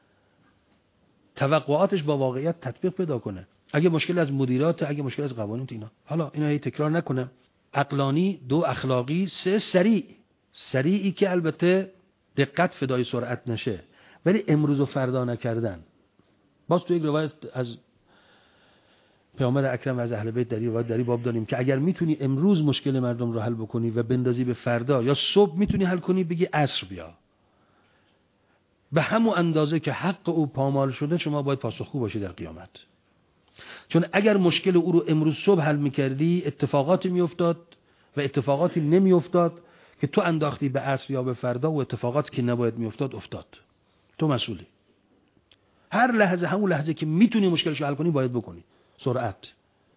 توقعاتش با واقعیت تطبیق پیدا کنه. اگه مشکل از مدیرات، اگه مشکل از قوانین، اینا حالا اینا هی تکرار نکنم. عقلانی، دو اخلاقی، سه سریع. سریعی که البته دقت فدای سرعت نشه، ولی امروز و فردا نکردن. باز تو یک روایت از پیامبر اکرم و از اهل بیت در روایت در باب داریم که اگر میتونی امروز مشکل مردم رو حل بکنی و بندازی به فردا، یا صبح میتونی حل کنی بگی عصر بیا، به همون اندازه که حق او پامال شده شما باید پاسخگو باشی در قیامت. چون اگر مشکل او رو امروز صبح حل میکردی اتفاقاتی میافتاد و اتفاقاتی نمیافتاد که تو انداختی به عصر یا به فردا، و اتفاقاتی که نباید میافتاد افتاد. تو مسئولی. هر لحظه، همون لحظه که میتونی مشکلش رو حل کنی باید بکنی. سرعت.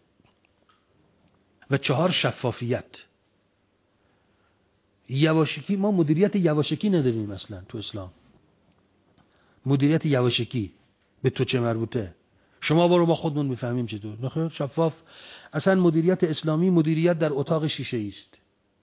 و چهار، شفافیت. یواشکی، ما مدیریت یواشکی نداریم اصلا تو اسلام. مدیریت یواشکی به تو چه مربوطه؟ شما برو ما خودمون میفهمیم چطور. نخیر، شفاف. اصلا مدیریت اسلامی مدیریت در اتاق شیشه است.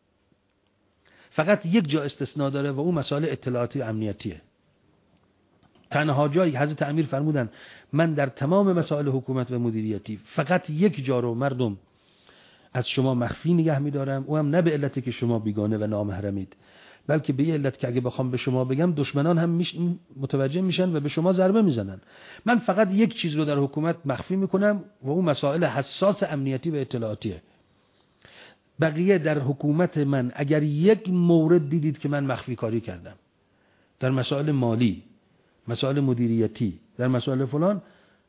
فقط یک جا استثناء داره و اون مسائل اطلاعاتی و امنیتیه. تنها جایی حضرت امیر فرمودن من در تمام مسائل حکومت و مدیریتی فقط یک جا رو مردم از شما مخفی نگه می‌دارم، او هم نه به علتی که شما بیگانه و نامحرمید، بلکه به علت که اگه بخوام به شما بگم دشمنان هم میش... متوجه میشن و به شما ضربه میزنن. من فقط یک چیز رو در حکومت مخفی میکنم و اون مسائل حساس امنیتی و اطلاعاتیه. بقیه در حکومت من اگر یک مورد دیدید که من مخفی کاری کردم در مسائل مالی، مسائل مدیریتی، در مسائل فلان،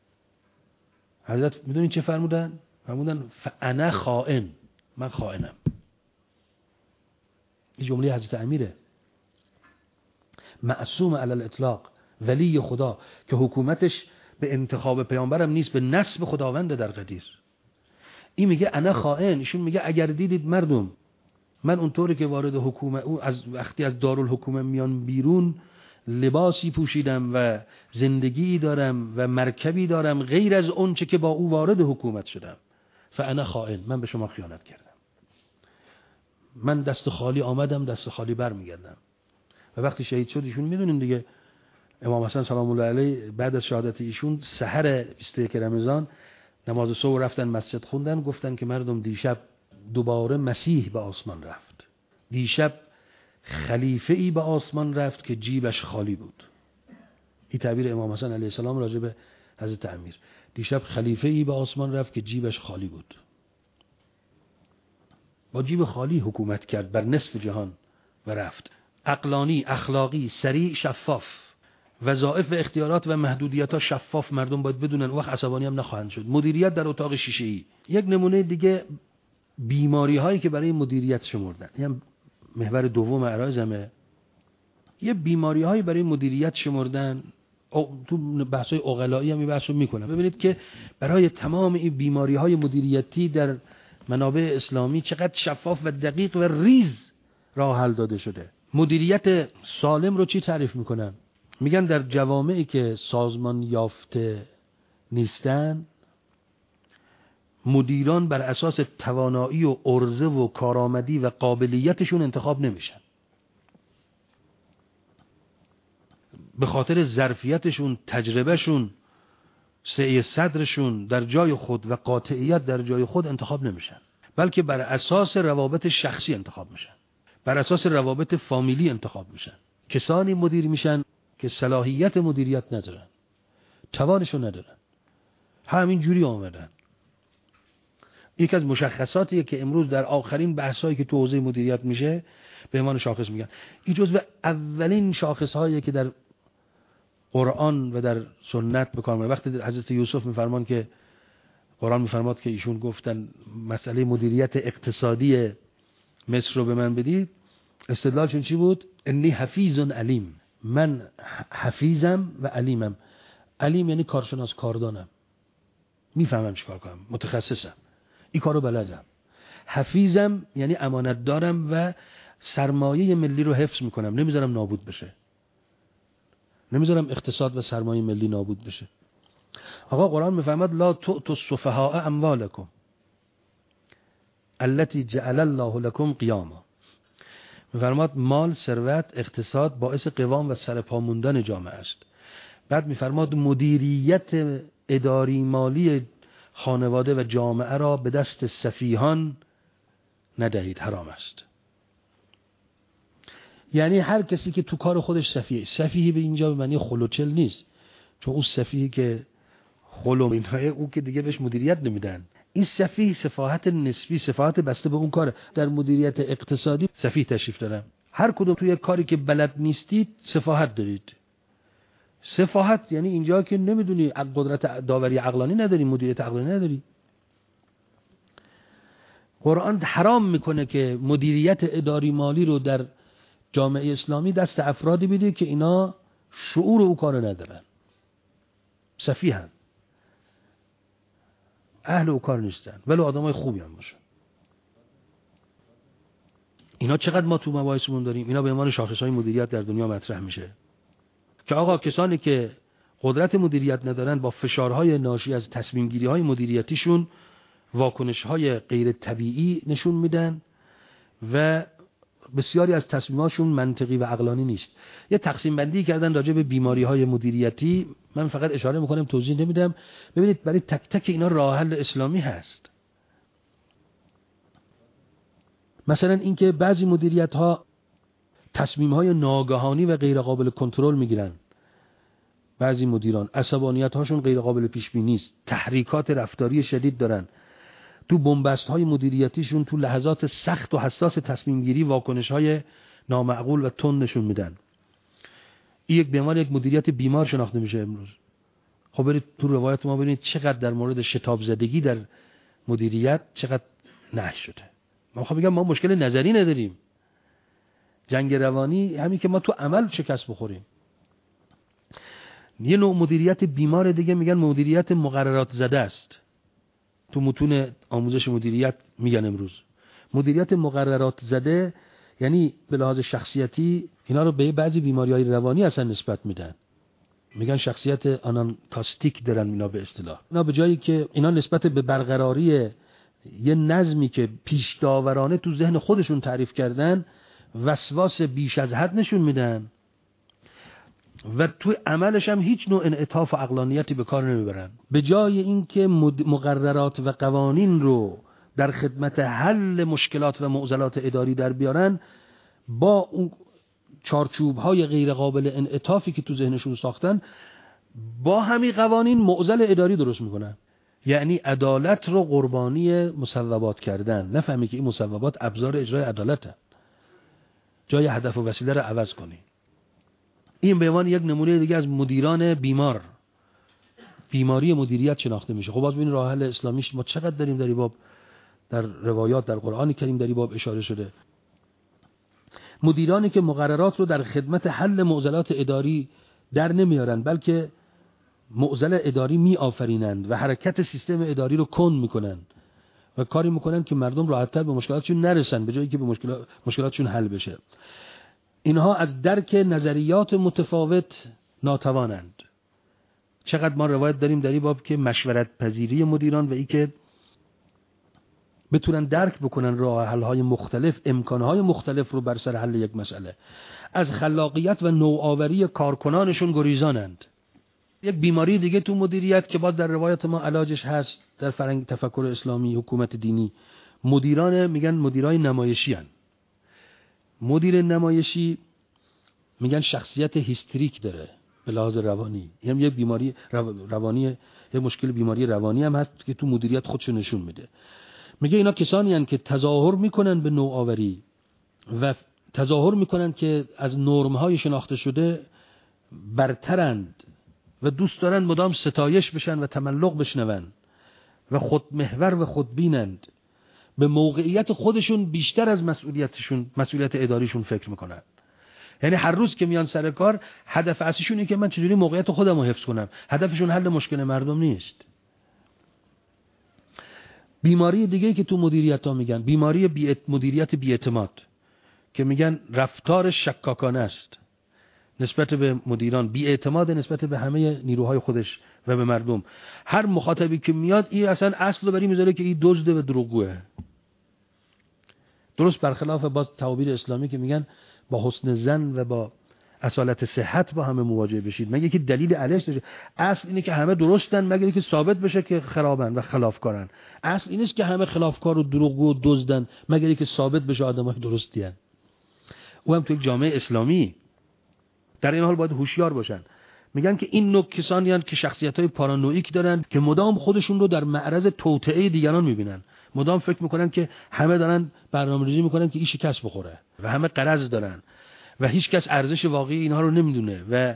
حضرت میدونید چه فرمودن؟ فرمودن فانا خائن، من خائنم. این جمله حضرت امیره، معصوم علی الاطلاق، ولی خدا که حکومتش به انتخاب پیامبرم نیست، به نسب خداونده در قدیر. این میگه انا خائن، ایشون میگه اگر دیدید مردم من اونطوری که وارد حکومت، او از وقتی از دارالحکومه میان بیرون لباسی پوشیدم و زندگی دارم و مرکبی دارم غیر از اون چه که با او وارد حکومت شدم، فانا خائن، من به شما خیانت کردم. من دست خالی آمدم، دست خالی برمیگردم. و وقتی شهید شد ایشون میدونین دیگه، امام حسن سلام الله علیه بعد از شهادت ایشون سحر بیست و یک رمضان نماز صبح رفتن مسجد خوندن، گفتن که مردم دیشب دوباره مسیح به آسمان رفت، دیشب خلیفه ای به آسمان رفت که جیبش خالی بود. این تعبیر امام حسن علیه السلام راجع به حضرت امیر، دیشب خلیفه ای به آسمان رفت که جیبش خالی بود. با جیب خالی حکومت کرد بر نصف جهان و رفت. عقلانی، اخلاقی، سریع، شفاف. وظایف و اختیارات و محدودیت‌ها شفاف، مردم باید بدونن، وقت عصبانی هم نخواهند شد. مدیریت در اتاق شیشه‌ای. یک نمونه دیگه بیماری‌هایی که برای مدیریت شمردن، یعنی محور دوم عرایزمه، یه بیماری‌هایی برای مدیریت شمردن. تو بحث‌های عقلایی هم این بحثو میکنم. ببینید که برای تمام این بیماری‌های مدیریتی در منابع اسلامی چقدر شفاف و دقیق و ریز راه حل داده شده. مدیریت سالم رو چی تعریف میکنن؟ میگن در جوامعی که سازمان یافته نیستن، مدیران بر اساس توانایی و عرضه و کارآمدی و قابلیتشون انتخاب نمیشن، به خاطر ظرفیتشون، تجربهشون، سعی صدرشون در جای خود و قاطعیت در جای خود انتخاب نمیشن، بلکه بر اساس روابط شخصی انتخاب میشن، بر اساس روابط فامیلی انتخاب میشن. کسانی مدیر میشن که صلاحیت مدیریت ندارن، توانشو ندارن، همین جوری آمدن. یک از مشخصاتیه که امروز در آخرین بحثایی که تو حوزه مدیریت میشه به عنوان شاخص میگن. این جزو اولین شاخصهایی که در قرآن و در سنت بکار میبرن. وقتی در حضرت یوسف میفرمان که قرآن میفرماد که ایشون گفتن مسئله مدیریت اقتصادی مصر رو به من بدید، استدلالشون چی بود؟ انی حفیظ علیم، من حفیظم و علیمم. علیم یعنی کارشناس، کاردانم، میفهمم چی کار کنم، متخصصم، این کارو بلدم. حفیظم یعنی امانت دارم و سرمایه ملی رو حفظ میکنم، نمیذارم نابود بشه، نمیذارم اقتصاد و سرمایه ملی نابود بشه. آقا قرآن میفرماد لا تؤتوا السفهاء اموالکم، التي جعل الله لكم قیاما. میفرماد مال، ثروت، اقتصاد باعث قوام و سرپا موندن جامعه است. بعد میفرماد مدیریت اداری مالی خانواده و جامعه را به دست سفیهان ندهید، حرام است. یعنی هر کسی که تو کار خودش سفیه، سفیهی به اینجا به معنی خلوچل نیست، چون اون سفیهی که خلوم اینها او که دیگه بهش مدیریت نمیدن. این سفیه سفاهت نسبی، سفاهت بسته به اون کار. در مدیریت اقتصادی سفیه تشریف دارم. هر کدوم توی کاری که بلد نیستید سفاهت دارید. سفاهت یعنی اینجا که نمیدونی، قدرت داوری عقلانی نداری، مدیریت عقلانی نداری. قرآن حرام میکنه که مدیریت اداری مالی رو در جامعه اسلامی دست افرادی بده که اینا شعور او کارو ندارن، سفیهن، اهل او کار نیستن، ولی آدمای خوبی هم باشن. اینا چقدر ما تو مباحثمون داریم، اینا به عنوان شاخصهای مدیریت در دنیا مطرح میشه که آقا کسانی که قدرت مدیریت ندارن با فشارهای ناشی از تصمیم گیری های مدیریتیشون واکنش‌های غیر طبیعی نشون میدن و بسیاری از تصمیماتشون منطقی و عقلانی نیست. یه تقسیم بندی کردن راجع به بیماری‌های مدیریتی، من فقط اشاره میکنم، توضیح نمیدم. ببینید برای تک تک اینا راه حل اسلامی هست. مثلا اینکه بعضی مدیریت‌ها تصمیم‌های ناگهانی و غیر قابل کنترل میگیرن. بعضی مدیران عصبانیت‌هاشون غیر قابل پیش بینی است، تحریکات رفتاری شدید دارن. تو بنبست‌های مدیریتیشون تو لحظات سخت و حساس تصمیم گیری واکنش‌های نامعقول و تند نشون میدن. این یک بیمار، یک مدیریت بیمار شناخته میشه امروز. خب برید تو روایت ما ببینید چقدر در مورد شتاب زدگی در مدیریت چقدر نهی شده. من خب میگم ما مشکل نظری نداریم. جنگ روانی همین که ما تو عمل شکست بخوریم. یه نوع مدیریت بیمار دیگه میگن مدیریت مقررات زده است. تو متون آموزش مدیریت میگن امروز مدیریت مقررات زده، یعنی به لحاظ شخصیتی اینا رو به بعضی بیماری‌های روانی اصلا نسبت میدن. میگن شخصیت آنانکاستیک دارن اینا به اصطلاح. اینا به جایی که اینا نسبت به برقراری یه نظمی که پیش داورانه تو ذهن خودشون تعریف کردن وسواس بیش از حد نشون میدن و تو عملش هم هیچ نوع انعطاف و عقلانیتی به کار نمیبرن. به جای اینکه مقررات و قوانین رو در خدمت حل مشکلات و معضلات اداری در بیارن، با اون چارچوب‌های غیر قابل انعطافی که تو ذهنشون ساختن با همین قوانین معضل اداری درست میکنن. یعنی عدالت رو قربانی مصوبات کردن. نفهمی که این مصوبات ابزار اجرای عدالته، جای هدف و وسیله رو عوض کنی. این به عنوان یک نمونه دیگه از مدیران بیمار، بیماری مدیریت شناخته میشه. خب باز ببین راه حل اسلامیش ما چقدر داریم در این باب، در روایات در قرآن کریم در این باب اشاره شده. مدیرانی که مقررات رو در خدمت حل معضلات اداری در نمیارن، بلکه معضل اداری می آفرینند و حرکت سیستم اداری رو کند میکنن و کاری میکنن که مردم راحت‌تر به مشکلاتشون نرسن به جایی که به مشکلات مشکلاتشون حل بشه. اینها از درک نظریات متفاوت ناتوانند. چقدر ما روایت داریم در این باب که مشورت پذیری مدیران و ای که بتونن درک بکنن راه حل‌های مختلف، امکانهای مختلف رو بر سر حل یک مسئله. از خلاقیت و نوآوری کارکنانشون گریزانند. یک بیماری دیگه تو مدیریت که باز در روایت ما علاجش هست در فرهنگ تفکر اسلامی، حکومت دینی، مدیران میگن مدیرای نمایشی هن. مدیر نمایشی میگن شخصیت هیستریک داره به لحاظ روانی. یعنی یک بیماری روانی، یک مشکل بیماری روانی هم هست که تو مدیریت خودشو نشون میده. میگه اینا کسانی هن که تظاهر میکنن به نوآوری و تظاهر میکنن که از نرم‌های شناخته شده برترند و دوست دارن مدام ستایش بشن و تملق بشنون و خودمحور و خودبینند. به موقعیت خودشون بیشتر از مسئولیتشون، مسئولیت اداریشون فکر میکنن. یعنی هر روز که میان سر کار هدف اصلیشون اینه که من چجوری موقعیت خودم رو حفظ کنم. هدفشون حل مشکل مردم نیست. بیماری دیگه که تو مدیریت ها میگن بیماری بی مدیریت بی‌اعتماد که میگن رفتار شکاکانه است نسبت به مدیران، بی‌اعتماد نسبت به همه نیروهای خودش و به مردم. هر مخاطبی که میاد این اصلا اصل رو بری میذاره که این دزده و دروغگوه. درست برخلاف باز تعابیر اسلامی که میگن با حسن ظن و با اصالت صحت با همه مواجه بشید، مگه که دلیل علیش داره. اصل اینه که همه درستن مگر اینکه ثابت بشه که خرابن و خلافکارن. اصل این است که همه خلافکار و دروغگو و دزدن مگر اینکه ثابت بشه آدمای درستی ان. او هم تو یک جامعه اسلامی در این حال باید هوشیار باشن. میگن که این نوع کسانی هستند که شخصیت‌های پارانوئیک دارن که مدام خودشون رو در معرض توطئه دیگران میبینن، مدام فکر میکنن که همه دارن برنامه‌ریزی میکنن که این شکست بخوره و همه غرض دارن و هیچ کس ارزش واقعی اینها رو نمیدونه و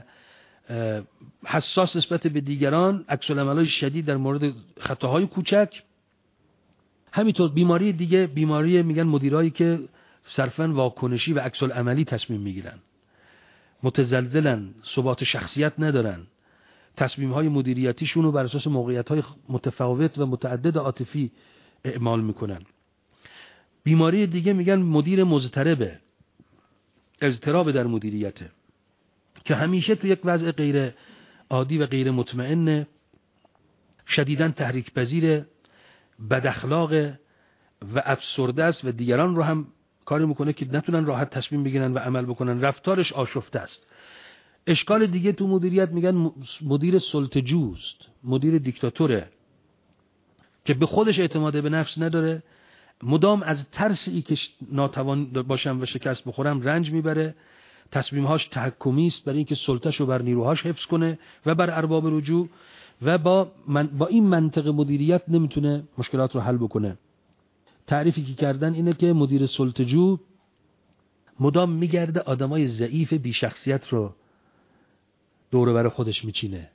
حساس نسبت به دیگران، عکس العمل‌های شدید در مورد خطاهای کوچک. همینطور بیماری دیگه، بیماری میگن مدیرایی که صرفاً واکنشی و عکس العملی تصمیم میگیرن، متزلزلن، ثبات شخصیت ندارن، تصمیم‌های مدیریتیشون رو بر اساس موقعیت‌های متفاوت و متعدد عاطفی اعمال میکنن. بیماری دیگه میگن مدیر مضطربه، اضطراب در مدیریته که همیشه تو یک وضع غیر عادی و غیر مطمئن، شدیداً تحریک پذیر، بد اخلاق و افسرده است و دیگران رو هم کاری میکنه که نتونن راحت تصمیم بگیرن و عمل بکنن. رفتارش آشفته است. اشکال دیگه تو مدیریت میگن مدیر سلطه‌جوست، مدیر دیکتاتوره که به خودش اعتماد به نفس نداره، مدام از ترسی که ناتوان باشم و شکست بخورم رنج میبره، تصمیمهاش تحکمی است برای اینکه سلطه‌شو بر نیروهاش حفظ کنه و بر ارباب رجوع و با من با این منطق مدیریت نمیتونه مشکلات رو حل بکنه. تعریفی که کردن اینه که مدیر سلطه‌جو مدام میگرده آدمای ضعیف بی شخصیت رو دور و بر خودش میچینه،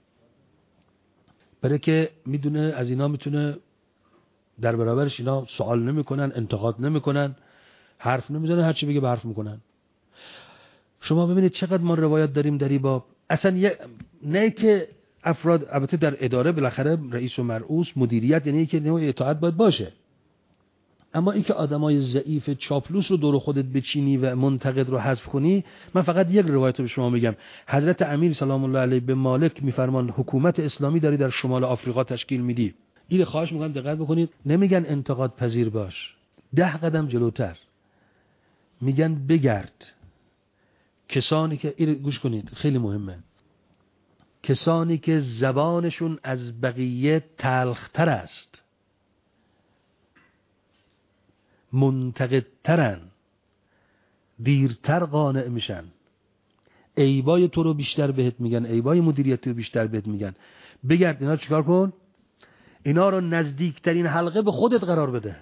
برای که میدونه از اینا میتونه در برابرش اینا سوال نمیکنن، انتقاد نمیکنن، حرف نمیزنن، هر چی بگه به حرف میکنن. شما ببینید چقدر ما روایت داریم در این باب. اصلا یه نه که افراد، البته در اداره بالاخره رئیس و مرئوس مدیریت یعنی که نوع اطاعت باید باشه، اما اینکه آدمای ضعیف چاپلوس رو دور خودت بچینی و منتقد رو حذف کنی. من فقط یک روایت رو به شما میگم. حضرت امیر سلام الله علیه به مالک میفرمان حکومت اسلامی داری در شمال آفریقا تشکیل میدی. این خواهش میکنم دقت بکنید، نمیگن انتقاد پذیر باش، ده قدم جلوتر میگن بگرد کسانی که، این گوش کنید خیلی مهمه، کسانی که زبانشون از بقیه تلختر است، منتقدترن، دیرتر قانع میشن، عیبای تو رو بیشتر بهت میگن، عیبای مدیریتی رو بیشتر بهت میگن. بگرد اینا رو چیکار کن؟ اینا رو نزدیکترین حلقه به خودت قرار بده.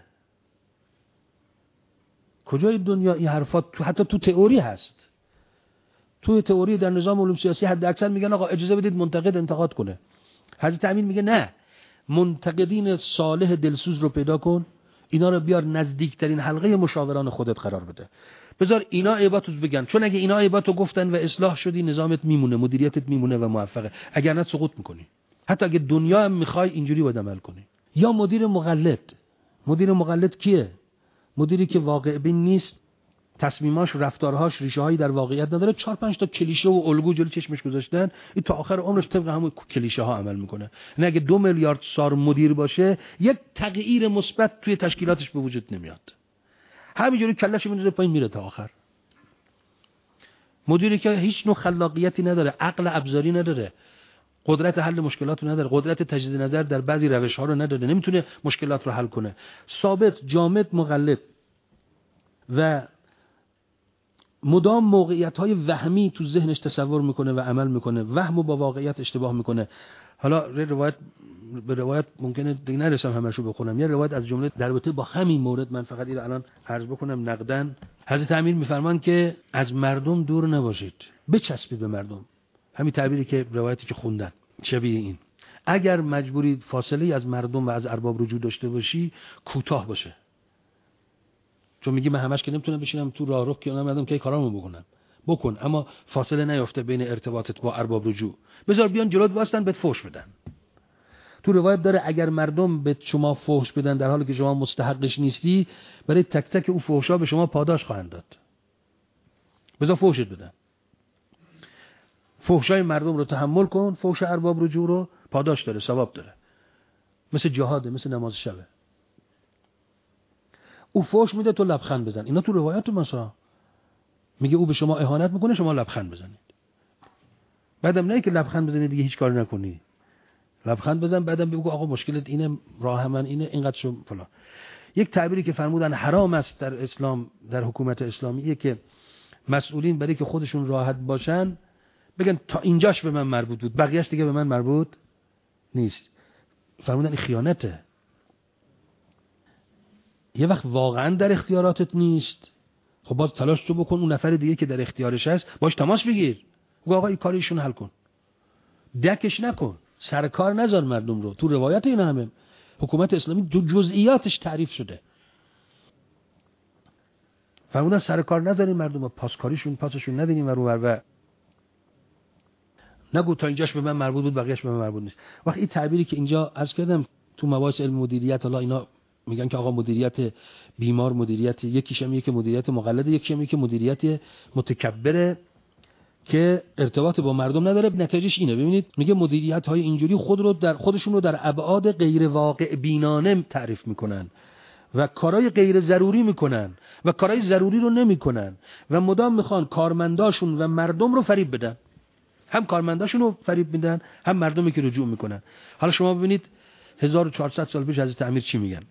کجای دنیا این حرفات تو حتی تو تئوری هست؟ توی تئوری در نظام علوم سیاسی حد اکثر میگن آقا اجازه بدید منتقد انتقاد کنه. حضرت امین میگه نه، منتقدین صالح دلسوز رو پیدا کن، اینا رو بیار نزدیکترین حلقه مشاوران خودت قرار بده. بذار اینا عیباتو بگن، چون اگه اینا عیباتو گفتن و اصلاح شدی نظامت میمونه، مدیریتت میمونه و موفقه، اگر نه سقوط میکنی. حتی اگه دنیا هم میخوای اینجوری باید عمل کنی. یا مدیر مقلد. مدیر مقلد کیه؟ مدیری که واقع بین نیست، تصمیماش، رفتارهاش ریشه هایی در واقعیت نداره، چهار پنج تا کلیشه و الگو جلوی چشمش گذاشتن، این تا آخر عمرش طبق همون کلیشه ها عمل میکنه. نه اگه دو میلیارد سال مدیر باشه، یک تغییر مثبت توی تشکیلاتش به وجود نمیاد. همینجوری کلهش میندازه پایین میره تا آخر. مدیری که هیچ نوع خلاقیتی نداره، عقل ابزاری نداره، قدرت حل مشکلات رو نداره، قدرت تجدید نظر در بعضی روش ها رو نداره، نمیتونه مشکلات رو حل کنه، ثابت، جامد، مقلد و مدام موقعیت‌های وهمی تو ذهنش تصور میکنه و عمل میکنه، وهم و با واقعیت اشتباه میکنه. حالا روایت به روایت ممکنه دیگه نرسم همشو بخونم. یه روایت از جمله در رابطه با همین مورد من فقط اینو الان عرض بکنم نقدن. حضرت امیر میفرمان که از مردم دور نباشید، بچسبید به مردم. همین تعبیری که روایتی که خوندن شبیه این. اگر مجبوری فاصله از مردم و از ارباب رجوع داشته باشی، کوتاه باشه. چون میگی من همش که نمیتونم بشینم تو راه رو که نمیدونم کی کارامو بکنم. بکن، اما فاصله نیافته بین ارتباطت با ارباب رجوع. بذار بیان جلوت واسطن بهت فحش بدن. تو روایت داره اگر مردم به شما فحش بدن در حالی که شما مستحقش نیستی، برای تک تک او فحشا به شما پاداش خواهند داد. بذار فحشت بدن. فحشای مردم رو تحمل کن، فحش ارباب رجوع رو، پاداش داره، ثواب داره. مثل جهاده، مثل نماز شبه. او فوش میده تو لبخند بزن. اینا تو روایات مسا میگه او به شما اهانت میکنه شما لبخند بزنید. بعدم نه که لبخند بزنی دیگه هیچ کاری نکنی، لبخند بزن بعدم بگو آقا مشکلت اینه، راه من اینه، اینقدر شو فلان. یک تعبیری که فرمودن حرام است در اسلام، در حکومت اسلامیه که مسئولین برای که خودشون راحت باشن بگن تا اینجاش به من مربوط بود بقیه‌اش دیگه به من مربوط نیست. فرمودن این خیانته. یه وقت واقعا در اختیاراتت نیست، خب باز تلاش تو بکن اون نفر دیگه که در اختیارش هست باش تماس بگیر، بگو آقا این کاریشون حل کن، دکش نکن، سرکار نذار مردم رو. تو روایت اینا همه حکومت اسلامی دو جزئیاتش تعریف شده. فرمودن سرکار نذارین مردم رو، پاسکاریشون پاسشون ندینیم و رو و نگو تا اینجاش به من مربوط بود بقیه‌اش به من مربوط نیست. وقت این تعبیری که اینجا عرض کردم تو مباحث علم مدیریت، حالا اینا میگن که آقا مدیریت بیمار مدیریت، یکیش هم که مدیریت مقلد، یکیش هم که مدیریت متکبره که ارتباط با مردم نداره. نتیجهش اینه، ببینید میگه مدیریت های اینجوری خود رو در خودشون رو در ابعاد غیر واقع بینانه تعریف میکنن و کارهای غیر ضروری میکنن و کارهای ضروری رو نمیکنن و مدام میخوان کارمنداشون و مردم رو فریب بدن. هم کارمنداشون رو فریب میدن هم مردمی که رجوع میکنن. حالا شما ببینید هزار و چهارصد سال پیش حضرت امیر چی میگن؟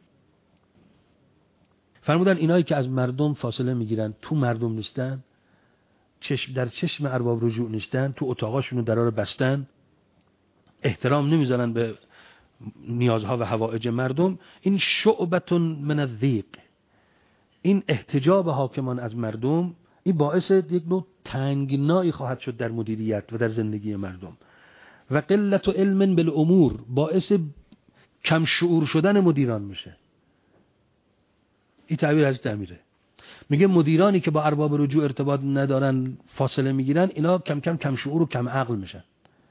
فرمودن اینایی که از مردم فاصله میگیرن، تو مردم نیستن، چشم در چشم ارباب رجوع نیستن، تو اتاقاشون درا رو بستن، احترام نمیذارن به نیازها و حوائج مردم، این شعبتون من الضیق، این احتجاب حاکمان از مردم، این باعث یک نوع تنگنایی خواهد شد در مدیریت و در زندگی مردم. و قلت علم بالامور، باعث کم شعور شدن مدیران میشه. این تعبیر از امیره. میگه مدیرانی که با ارباب رجوع ارتباط ندارن، فاصله میگیرن، اینا کم کم کم شعور و کم عقل میشن.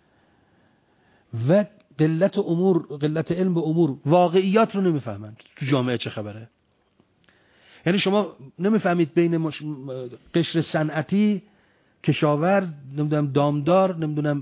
و قلت امور، قلت علم به امور، واقعیات رو نمیفهمن تو جامعه چه خبره. یعنی شما نمیفهمید بین مش... قشر صنعتی، کشاورز، نمیدونم دامدار، نمیدونم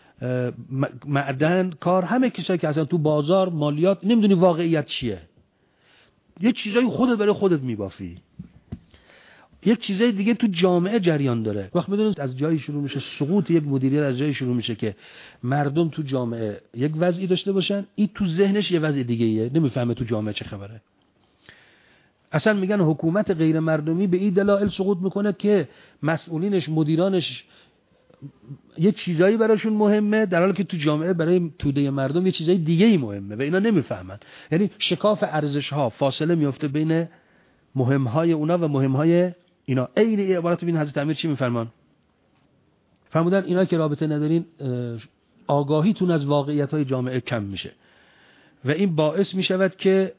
معدن کار، همه کسایی که اصلا تو بازار مالیات، نمیدونی واقعیت چیه. یه چیزایی خودت برای خودت میبافی، یک چیزای دیگه تو جامعه جریان داره. وقت میدونید از جایی شروع میشه سقوط یک مدیریت، از جایی شروع میشه که مردم تو جامعه یک وضعی داشته باشن، این تو ذهنش یه وضع دیگه ایه، نمیفهمه تو جامعه چه خبره. اصلا میگن حکومت غیر مردمی به این دلایل سقوط میکنه که مسئولینش، مدیرانش یه چیزایی براشون مهمه، در حالی که تو جامعه برای توده مردم یه چیزای دیگه ای مهمه و اینا نمیفهمن. یعنی شکاف ارزش ها، فاصله میفته بین مهم های اونا و مهم های اینا. این عبارت ببین حضرت امیر چی میفرمان؟ فرمودن اینا که رابطه ندارین، آگاهیتون از واقعیت های جامعه کم میشه و این باعث میشود که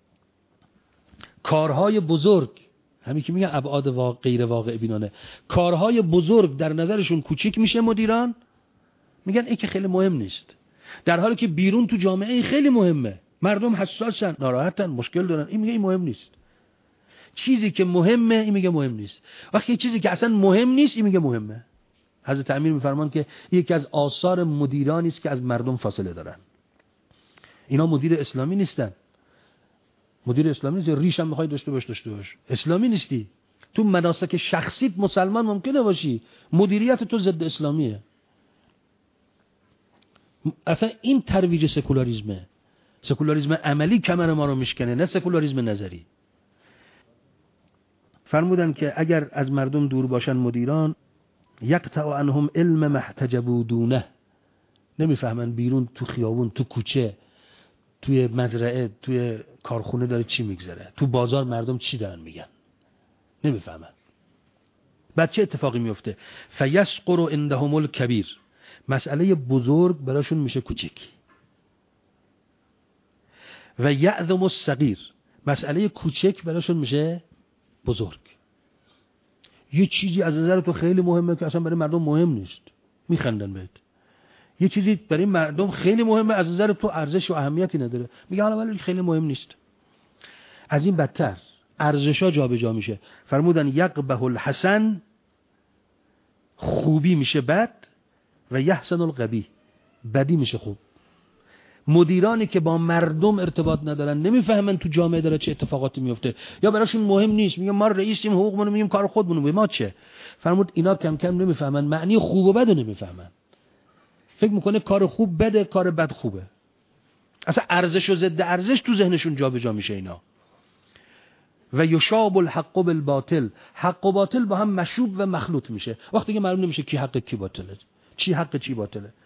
کارهای بزرگ، همین که میگن ابعاد واقع غیر واقع بینانه، کارهای بزرگ در نظرشون کوچیک میشه. مدیران میگن این که خیلی مهم نیست، در حالی که بیرون تو جامعه این خیلی مهمه، مردم حساسن، ناراحتن، مشکل دارن، این میگه این مهم نیست. چیزی که مهمه این میگه مهم نیست. وقتی چیزی که اصلا مهم نیست این میگه مهمه. حضرت امیر میفرمان که یکی از آثار مدیرانی است که از مردم فاصله دارن. اینا مدیر اسلامی نیستن. مدیر اسلامی نیست، ریش هم میخوای داشته باش داشته باش، اسلامی نیستی. تو مناسک شخصیت مسلمان ممکنه باشی، مدیریت تو ضد اسلامیه. اصلا این ترویج سکولاریسمه. سکولاریسم عملی کمر ما رو میشکنه، نه سکولاریسم نظری. فرمودن که اگر از مردم دور باشن مدیران، یقطع عنهم علم محتجبوا دونه، نمیفهمن بیرون تو خیابون، تو کوچه، توی مزرعه، توی کارخونه داره چی میگذره، تو بازار مردم چی دارن میگن، نمیفهمن. بعد چه اتفاقی میفته؟ فیسقر عندهم الکبیر، مسئله بزرگ براشون میشه کوچیک. و یعظم الصغیر، مسئله کوچک براشون میشه بزرگ. یه چیزی از نظر تو خیلی مهمه که اصلا برای مردم مهم نیست، میخندن بهت. یه چیزی برای مردم خیلی مهمه، از نظر تو ارزش و اهمیتی نداره، میگه حالا ولی خیلی مهم نیست. از این بدتر ارزشا جابجا میشه. فرمودن یقبح الحسن، خوبی میشه بد، و یحسن القبیح، بدی میشه خوب. مدیرانی که با مردم ارتباط ندارن، نمیفهمن تو جامعه داره چه اتفاقاتی میفته، یا براشون مهم نیست، میگن ما رئیسیم حقوقمون میگیم کار خودمون، به ما چه؟ فرمود اینا کم کم نمیفهمن معنی خوب و بد نمیفهمن. فکر میکنه کار خوب بده، کار بد خوبه. اصلا ارزش و ضد ارزش تو ذهنشون جابجا میشه اینا. و یشاب الحق بالباطل، حق و باطل با هم مشوب و مخلوط میشه. وقتی که معلوم نمیشه کی حق کی باطله، چی حق چی باطله.